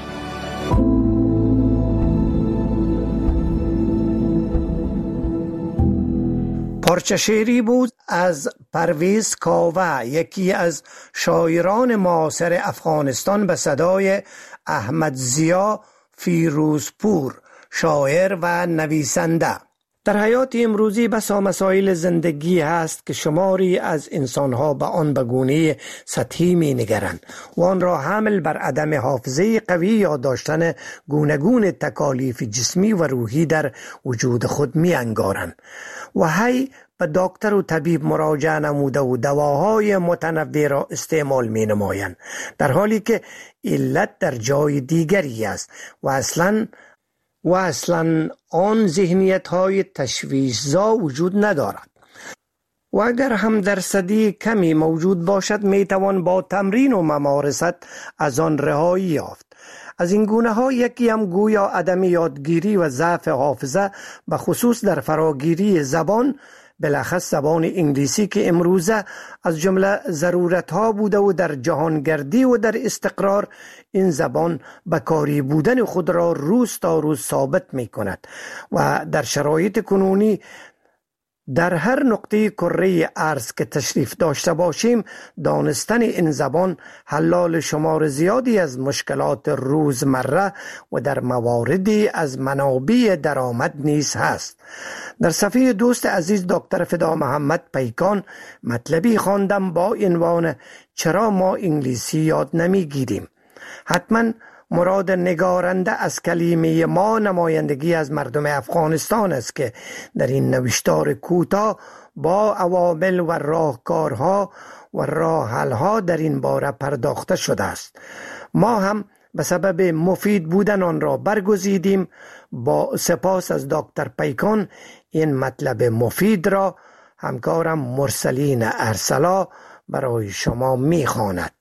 پارچه شعری بود از پرویز کاوه، یکی از شاعران معاصر افغانستان به صدای احمد ضیا فیروزپور، شاعر و نویسنده. در حیات امروزی بسا مسائل زندگی هست که شماری از انسانها به آن به گونه سطحی می نگرند و آن را حمل بر عدم حافظه قوی یا داشتن گوناگون تکالیف جسمی و روحی در وجود خود می انگارند و هی به دکتر و طبیب مراجعه نموده و دواهای متنوع را استعمال می نمایند، در حالی که علت در جای دیگری است و اصلا آن ذهنیت های تشویش‌زا وجود ندارد و اگر هم درصدی کمی موجود باشد می توان با تمرین و ممارست از آن رهایی یافت. از این گونه ها یکی هم گویا عدم یادگیری و ضعف حافظه به خصوص در فراگیری زبان، بلخص زبان انگلیسی که امروزه از جمله ضرورت ها بوده و در جهانگردی و در استقرار این زبان بکاری بودن خود را روز تا روز ثابت می کند و در شرایط کنونی در هر نقطه کره ارض که تشریف داشته باشیم، دانستن این زبان حلال شمار زیادی از مشکلات روزمره و در مواردی از منابع درآمد نیز هست. در صفحه دوست عزیز دکتر فدا محمد پیکان مطلبی خواندم با عنوان چرا ما انگلیسی یاد نمیگیریم. حتما مراد نگارنده از کلمه ما نمایندگی از مردم افغانستان است که در این نوشتار کوتاه با عوامل و راهکارها و راه‌حل‌ها در این باره پرداخته شده است. ما هم به سبب مفید بودن آن را برگزیدیم. با سپاس از دکتر پیکان این مطلب مفید را همکارم مرسلین ارسلا برای شما می‌خواند.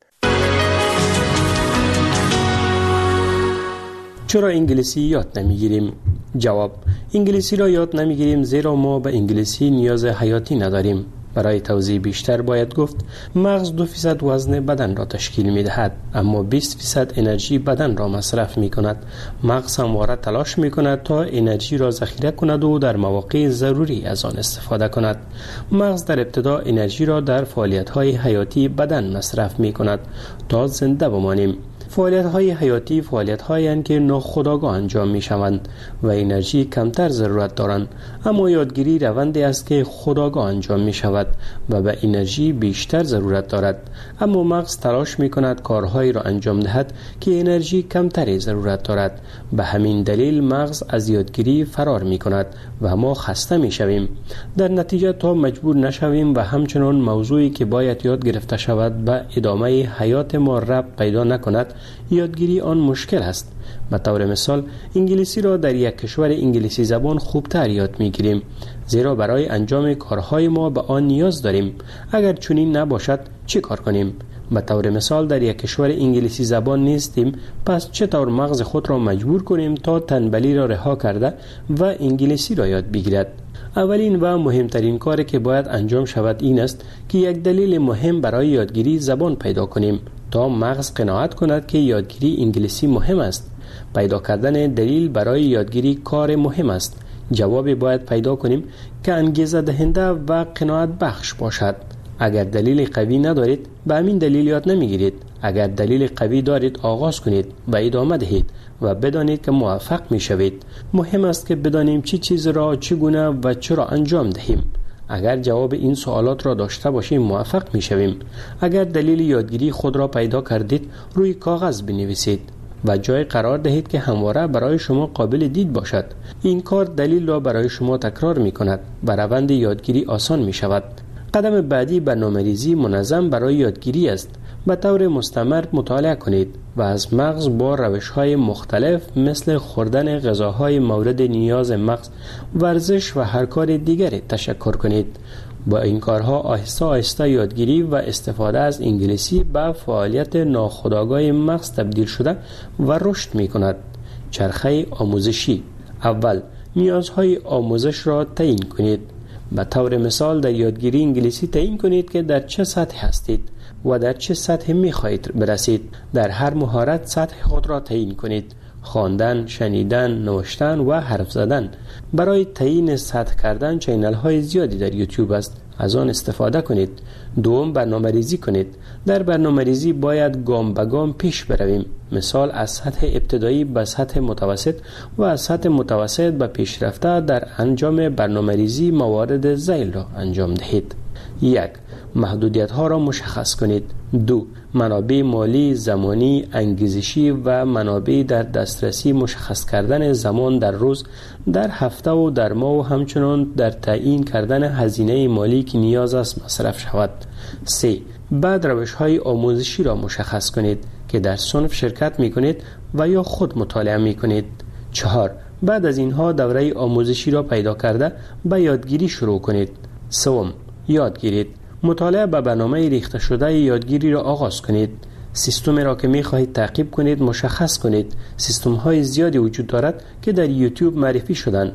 چرا انگلیسی یاد نمیگیریم؟ جواب: انگلیسی را یاد نمیگیریم زیرا ما به انگلیسی نیاز حیاتی نداریم. برای توضیح بیشتر باید گفت مغز 2% وزن بدن را تشکیل می دهد، اما 20% انرژی بدن را مصرف می کند. مغز همواره تلاش می کند تا انرژی را ذخیره کند و در مواقع ضروری از آن استفاده کند. مغز در ابتدا انرژی را در فعالیت های حیاتی بدن مصرف می کند تا زنده بمانیم. فعالیت‌های حیاتی فعالیت‌هایی هستند که ناخودآگاه انجام می‌شوند و انرژی کمتر ضرورت دارند، اما یادگیری روندی است که خودآگاه انجام می‌شود و به انرژی بیشتر ضرورت دارد، اما مغز تلاش می‌کند کارهایی را انجام دهد که انرژی کمتری ضرورت دارد. به همین دلیل مغز از یادگیری فرار می‌کند و ما خسته می‌شویم. در نتیجه تا مجبور نشویم و همچنان موضوعی که باید یاد گرفته شود به ادامه حیات ما ربط پیدا نکند، یادگیری آن مشکل است. به طور مثال انگلیسی را در یک کشور انگلیسی زبان خوبتر یاد میگیریم زیرا برای انجام کارهای ما به آن نیاز داریم. اگر چنین نباشد چه کار کنیم؟ به طور مثال در یک کشور انگلیسی زبان نیستیم، پس چطور مغز خود را مجبور کنیم تا تنبلی را رها کرده و انگلیسی را یاد بگیرد؟ اولین و مهمترین کاری که باید انجام شود این است که یک دلیل مهم برای یادگیری زبان پیدا کنیم تا مغز قناعت کند که یادگیری انگلیسی مهم است. پیدا کردن دلیل برای یادگیری کار مهم است. جواب باید پیدا کنیم که انگیزه دهنده و قناعت بخش باشد. اگر دلیل قوی ندارید به همین دلیل یاد نمیگیرید. اگر دلیل قوی دارید آغاز کنید و ادامه دهید و بدانید که موفق میشوید. مهم است که بدانیم چه چیز را چگونه و چرا انجام دهیم. اگر جواب این سوالات را داشته باشیم موفق میشویم. اگر دلیل یادگیری خود را پیدا کردید روی کاغذ بنویسید و جای قرار دهید که همواره برای شما قابل دید باشد. این کار دلیل را برای شما تکرار می کند و روند یادگیری آسان می شود. قدم بعدی برنامه‌ریزی منظم برای یادگیری است. به طور مستمر مطالعه کنید و از مغز با روش‌های مختلف مثل خوردن غذاهای مورد نیاز مغز، ورزش و هر کار دیگری تشکر کنید. با این کارها آهسته آهسته یادگیری و استفاده از انگلیسی به فعالیت ناخودآگاه مغز تبدیل شده و رشد می کند. چرخه آموزشی: اول نیازهای آموزش را تعیین کنید. به طور مثال در یادگیری انگلیسی تعیین کنید که در چه سطح هستید و در چه سطح می خواهید برسید. در هر مهارت سطح خود را تعیین کنید: خواندن، شنیدن، نوشتن و حرف زدن. برای تعیین سطح کردن چینل های زیادی در یوتیوب است، از آن استفاده کنید. دوم، برنامه‌ریزی کنید. در برنامه‌ریزی باید گام به گام پیش برویم. مثال از سطح ابتدایی به سطح متوسط و از سطح متوسط به پیشرفته در انجام برنامه‌ریزی موارد ذیل را انجام دهید. 1. محدودیت ها را مشخص کنید. 2. منابع مالی، زمانی، انگیزشی و منابع در دسترسی مشخص کردن زمان در روز، در هفته و در ماه و همچنان در تعیین کردن هزینه مالی که نیاز است مصرف شود. 3. بعد روش های آموزشی را مشخص کنید که در صنف شرکت می کنید و یا خود مطالعه می کنید. 4. بعد از اینها دوره آموزشی را پیدا کرده به یادگیری شروع کنید. 3. یاد گیرید. مطالعه به برنامه ریخته شده یادگیری را آغاز کنید. سیستمی را که می خواهید تعقیب کنید مشخص کنید. سیستم های زیادی وجود دارد که در یوتیوب معرفی شدند.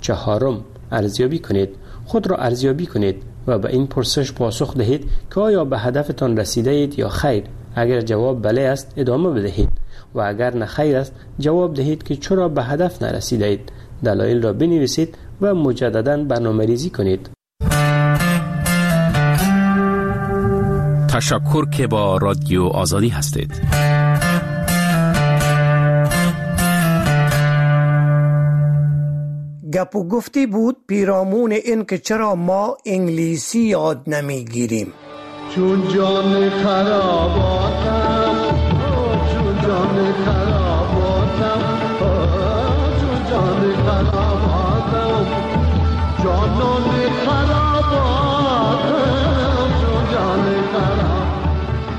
4. ارزیابی کنید. خود را ارزیابی کنید و به این پرسش پاسخ دهید که آیا به هدفتان رسیده اید یا خیر. اگر جواب بله است ادامه بدهید و اگر نه خیر است جواب دهید که چرا به هدف نرسیده اید. دلایل را بنویسید و مجددا برنامه‌ریزی کنید. تشکر که با رادیو آزادی هستید. گپ و گفتی بود پیرامون این که چرا ما انگلیسی یاد نمیگیریم. چون جان خراباتم، چون جان خراباتم، چون جان خراباتم، جانان خراباتم، چون جان خراباتم.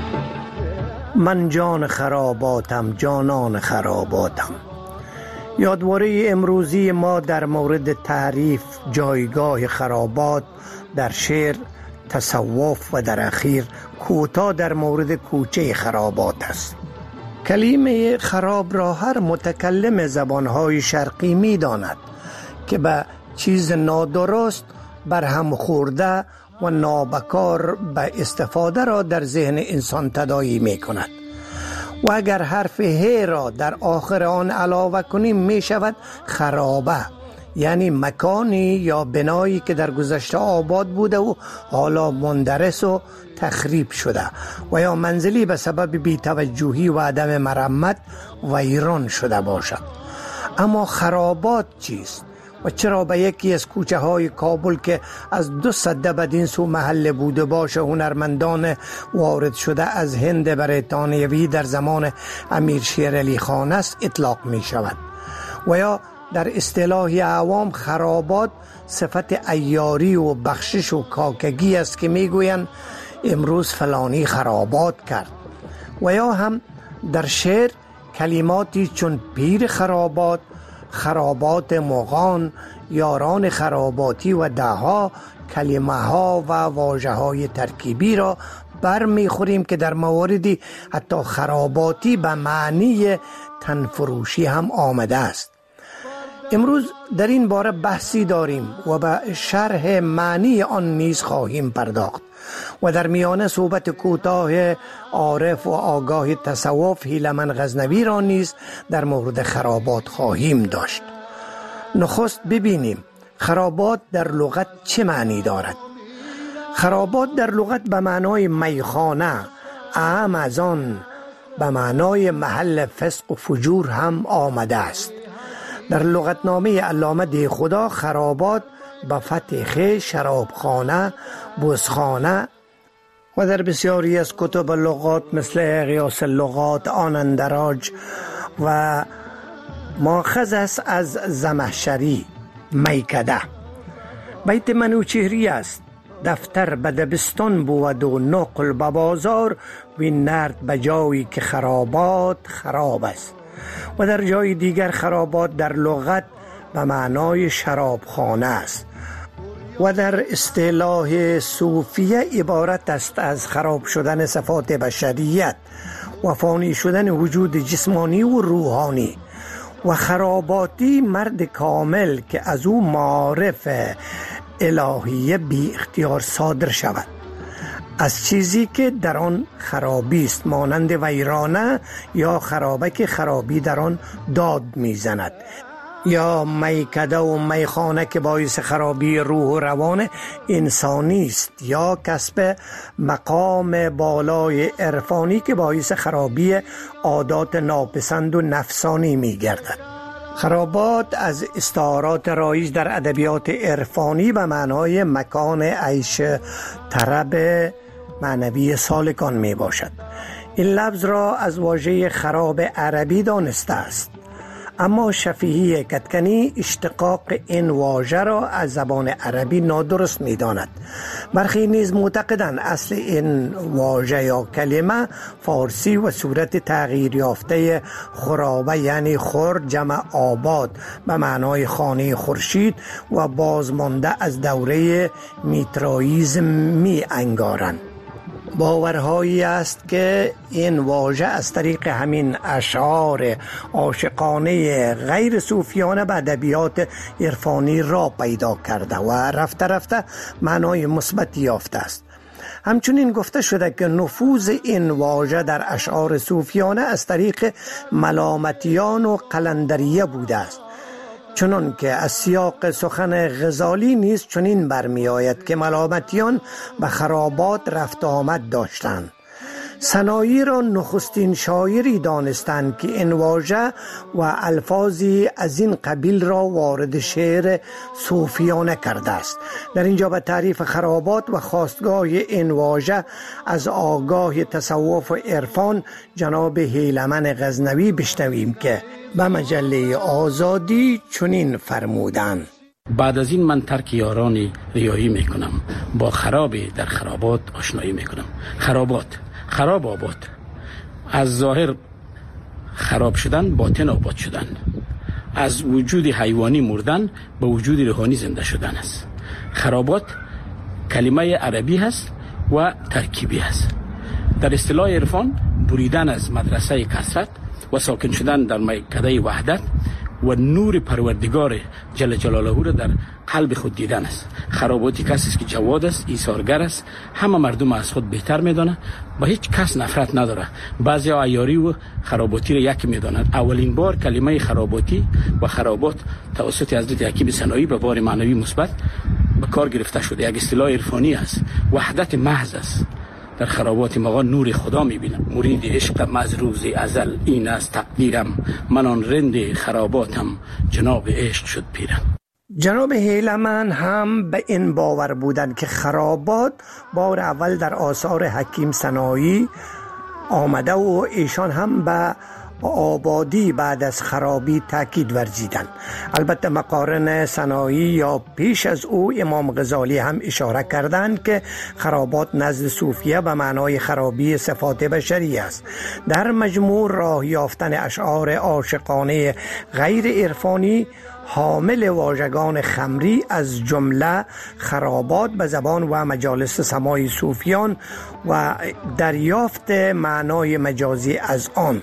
من جان خراباتم، جانان خراباتم. یادواره امروزی ما در مورد تعریف جایگاه خرابات در شعر، تصوف و در اخیر کوتاه در مورد کوچه خرابات است. کلمه خراب را هر متکلم زبانهای شرقی می داند که به چیز نادرست برهم خورده و نابکار به استفاده را در ذهن انسان تداعی می کند و اگر حرف ه را در آخر آن علاوه کنیم می شود خرابه، یعنی مکانی یا بنایی که در گذشته آباد بوده و حالا مندرس و تخریب شده و یا منزلی به سبب بی‌توجهی و عدم مرمت ویران شده باشد. اما خرابات چیست و چرا به یکی از کوچه های کابل که از 200 بدین سو محل بوده باشه هنرمندان وارد شده از هند بریتانیوی در زمان امیر شیر علی خان است اطلاق می شود و یا در اصطلاح عوام خرابات صفت عیاری و بخشش و کاکگی است که می گویند امروز فلانی خرابات کرد و یا هم در شعر کلماتی چون پیر خرابات، خرابات مغان، یاران خراباتی و دهها کلمه ها و واژه های ترکیبی را برمیخوریم که در مواردی حتی خراباتی به معنی تنفروشی هم آمده است. امروز در این باره بحثی داریم و به شرح معنی آن نیز خواهیم پرداخت و در میانه صحبت کوتاه عارف و آگاه تصوف هیلمن غزنوی را نیز در مورد خرابات خواهیم داشت. نخست ببینیم خرابات در لغت چه معنی دارد. خرابات در لغت به معنای میخانه، اهم از آن به معنای محل فسق و فجور هم آمده است. در لغتنامه علامه دیخدا خرابات به فتح خ شرابخانه، بزخانه و در بسیاری از کتب لغات مثل قیاس اللغات، آنندراج و ماخذ است از زمخشری، میکده. بیت منوچهری است: دفتر به دبستان بود و نقل به بازار، وین نرد به جایی که خرابات خراب است. و در جای دیگر خرابات در لغت به معنای شرابخانه است و در اصطلاح صوفیه عبارت است از خراب شدن صفات بشریت و فانی شدن وجود جسمانی و روحانی. و خراباتی مرد کامل که از او معارف الهیه بی اختیار صادر شود از چیزی که در آن خرابی است، مانند ویرانه یا خرابه که خرابی در آن داد میزند، یا میکده و میخانه که باعث خرابی روح و روان انسانی است، یا کسب مقام بالای عرفانی که باعث خرابی عادات ناپسند و نفسانی میگردد. خرابات از استعارات رایج در ادبیات عرفانی به معنای مکان عیش طرب معنوی سالکان می باشد. این لفظ را از واژه خراب عربی دانسته است، اما شفیعی کدکنی اشتقاق این واژه را از زبان عربی نادرست می داند. برخی نیز معتقدند اصل این واژه یا کلمه فارسی و صورت تغییر یافته خرابه یعنی خور جمع آباد به معنای خانه خورشید و بازمانده از دوره میترائیسم می انگارند. باورهایی است که این واژه از طریق همین اشعار عاشقانه غیر صوفیانه به ادبیات عرفانی را پیدا کرده و رفته رفته معنای مثبتی یافته است. همچنین گفته شده که نفوذ این واژه در اشعار صوفیانه از طریق ملامتیان و قلندریه بوده است، چنان که از سیاق سخن غزالی نیز چنین برمی آید که ملامتیان به خرابات رفت آمد داشتند. سنایی را نخستین شاعری دانستند که این واژه و الفاظی از این قبیل را وارد شعر صوفیانه کرده است. در اینجا به تعریف خرابات و خاستگاه این واژه از آگاه تصوف و عرفان جناب هیلمن غزنوی بشنویم که به مجله آزادی چنین فرمودند: بعد از این من ترک یارانی ریایی میکنم، با خرابی در خرابات آشنایی میکنم. خراب آباد، از ظاهر خراب شدن باطن آباد شدن، از وجود حیوانی مردن به وجود روحانی زنده شدن است. خرابات کلمه عربی هست و ترکیبی هست. در اصطلاح عرفان بریدن از مدرسه کثرت و ساکن شدن در میکده وحدت و نور پروردگار جل جلاله را در قلب خود دیدن است. خراباتی کسی است که جواد است، ایثارگر است، همه مردم از خود بهتر میدانه، با هیچ کس نفرت نداره. بعضی عیاری و خراباتی را یکی میدانند. اولین بار کلمه خراباتی و خرابات توسط حضرت حکیم سنایی به بار معنوی مثبت به کار گرفته شده. یک اصطلاح عرفانی است، وحدت محض است. در خرابات مغان نور خدا میبینم، مرید عشق مزروز ازل این است تقدیرم، من آن رند خراباتم جناب عشق شد پیرم. جناب هیلمن هم به این باور بودند که خرابات بار اول در آثار حکیم سنایی آمده و ایشان هم به آبادی بعد از خرابی تاکید ورزیدند. البته مقارن سنایی یا پیش از او امام غزالی هم اشاره کردند که خرابات نزد صوفیه به معنای خرابی صفات بشری است. در مجموع راه یافتن اشعار عاشقانه غیر عرفانی حامل واژگان خمری از جمله خرابات به زبان و مجالس سماعی صوفیان و دریافت معنای مجازی از آن.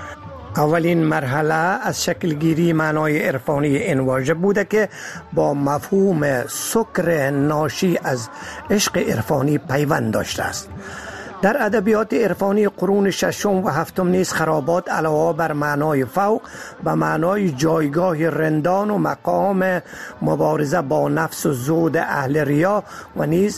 اولین مرحله از شکلگیری معنای عرفانی این واژه بوده که با مفهوم سکر ناشی از عشق عرفانی پیوند داشته است. در ادبیات عرفانی قرون ششم و هفتم نیز خرابات علاوه بر معنای فوق به معنای جایگاه رندان و مقام مبارزه با نفس و زود اهل ریا و نیز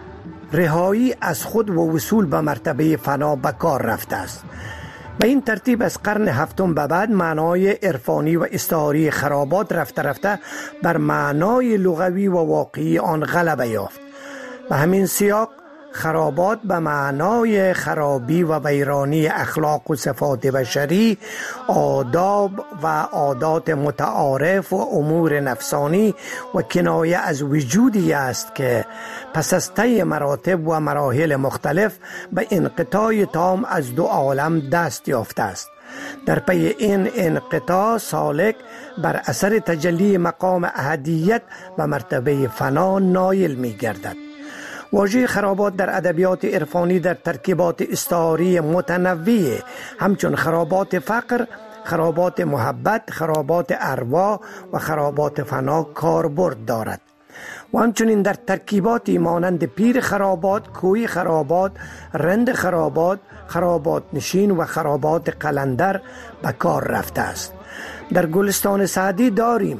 رهایی از خود و وصول به مرتبه فنا به کار رفته است. به این ترتیب از قرن هفتم به بعد معنای عرفانی و استعاری خرابات رفته بر معنای لغوی و واقعی آن غلبه یافت. به همین سیاق خرابات به معنای خرابی و ویرانی اخلاق و صفات بشری، آداب و عادات متعارف و امور نفسانی و کنایه از وجودی است که پس از طی مراتب و مراحل مختلف به انقطاع تام از دو عالم دست یافته است. در پی این انقطاع سالک بر اثر تجلی مقام احدیت و مرتبه فنا نایل می گردد. واژه خرابات در ادبیات عرفانی در ترکیبات استعاری متنوع همچون خرابات فقر، خرابات محبت، خرابات ارواح و خرابات فنا کاربرد دارد و همچنین در ترکیباتی مانند پیر خرابات، کوی خرابات، رند خرابات، خرابات نشین و خرابات قلندر به کار رفته است. در گلستان سعدی داریم: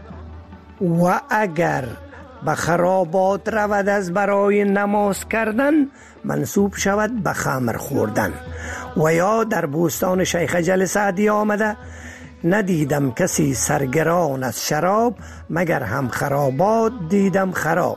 و اگر به خرابات رود از برای نماز کردن منسوب شود به خمر خوردن. و یا در بوستان شیخ جل سعدی آمده: ندیدم کسی سرگران از شراب مگر هم خرابات دیدم خراب.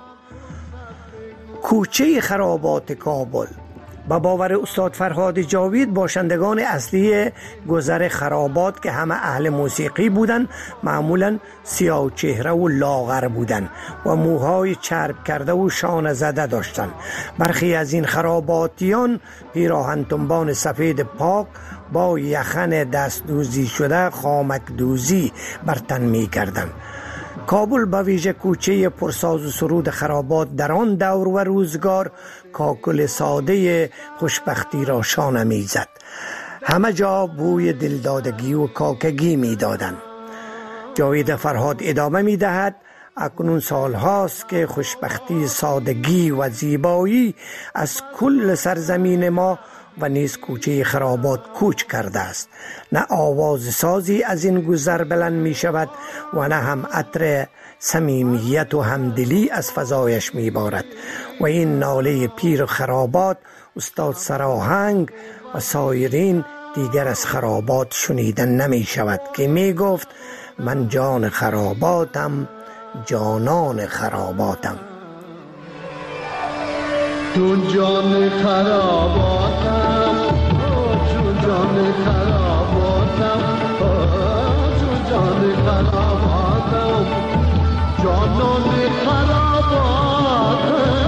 کوچه خرابات کابل با باور استاد فرهاد جاوید باشندگان اصلی گذر خرابات که همه اهل موسیقی بودند معمولا سیاه چهره و لاغر بودند و موهای چرب کرده و شانه زده داشتند. برخی از این خراباتیان پیراهن تنبان سفید پاک با یخن دست دوزی شده خامک دوزی بر تن می کردند. کابل با ویژه کوچه پرساز و سرود خرابات در آن دور و روزگار کاکل ساده خوشبختی را شانه می زد. همه جا بوی دلدادگی و کاکگی می دادند. جاوید فرهاد ادامه می دهد: اکنون سال هاست که خوشبختی، سادگی و زیبایی از کل سرزمین ما و نیز کوچه خرابات کوچ کرده است. نه آواز سازی از این گذر بلند می شود و نه هم عطر صمیمیت و همدلی از فضایش می بارد و این ناله پیر خرابات استاد سراهنگ و سایرین دیگر از خرابات شنیدن نمی شود که می گفت من جان خراباتم، جانان خراباتم. تو جان خراباتم، تو جان خراباتم، تو جان خراباتم، جانان خراباتم.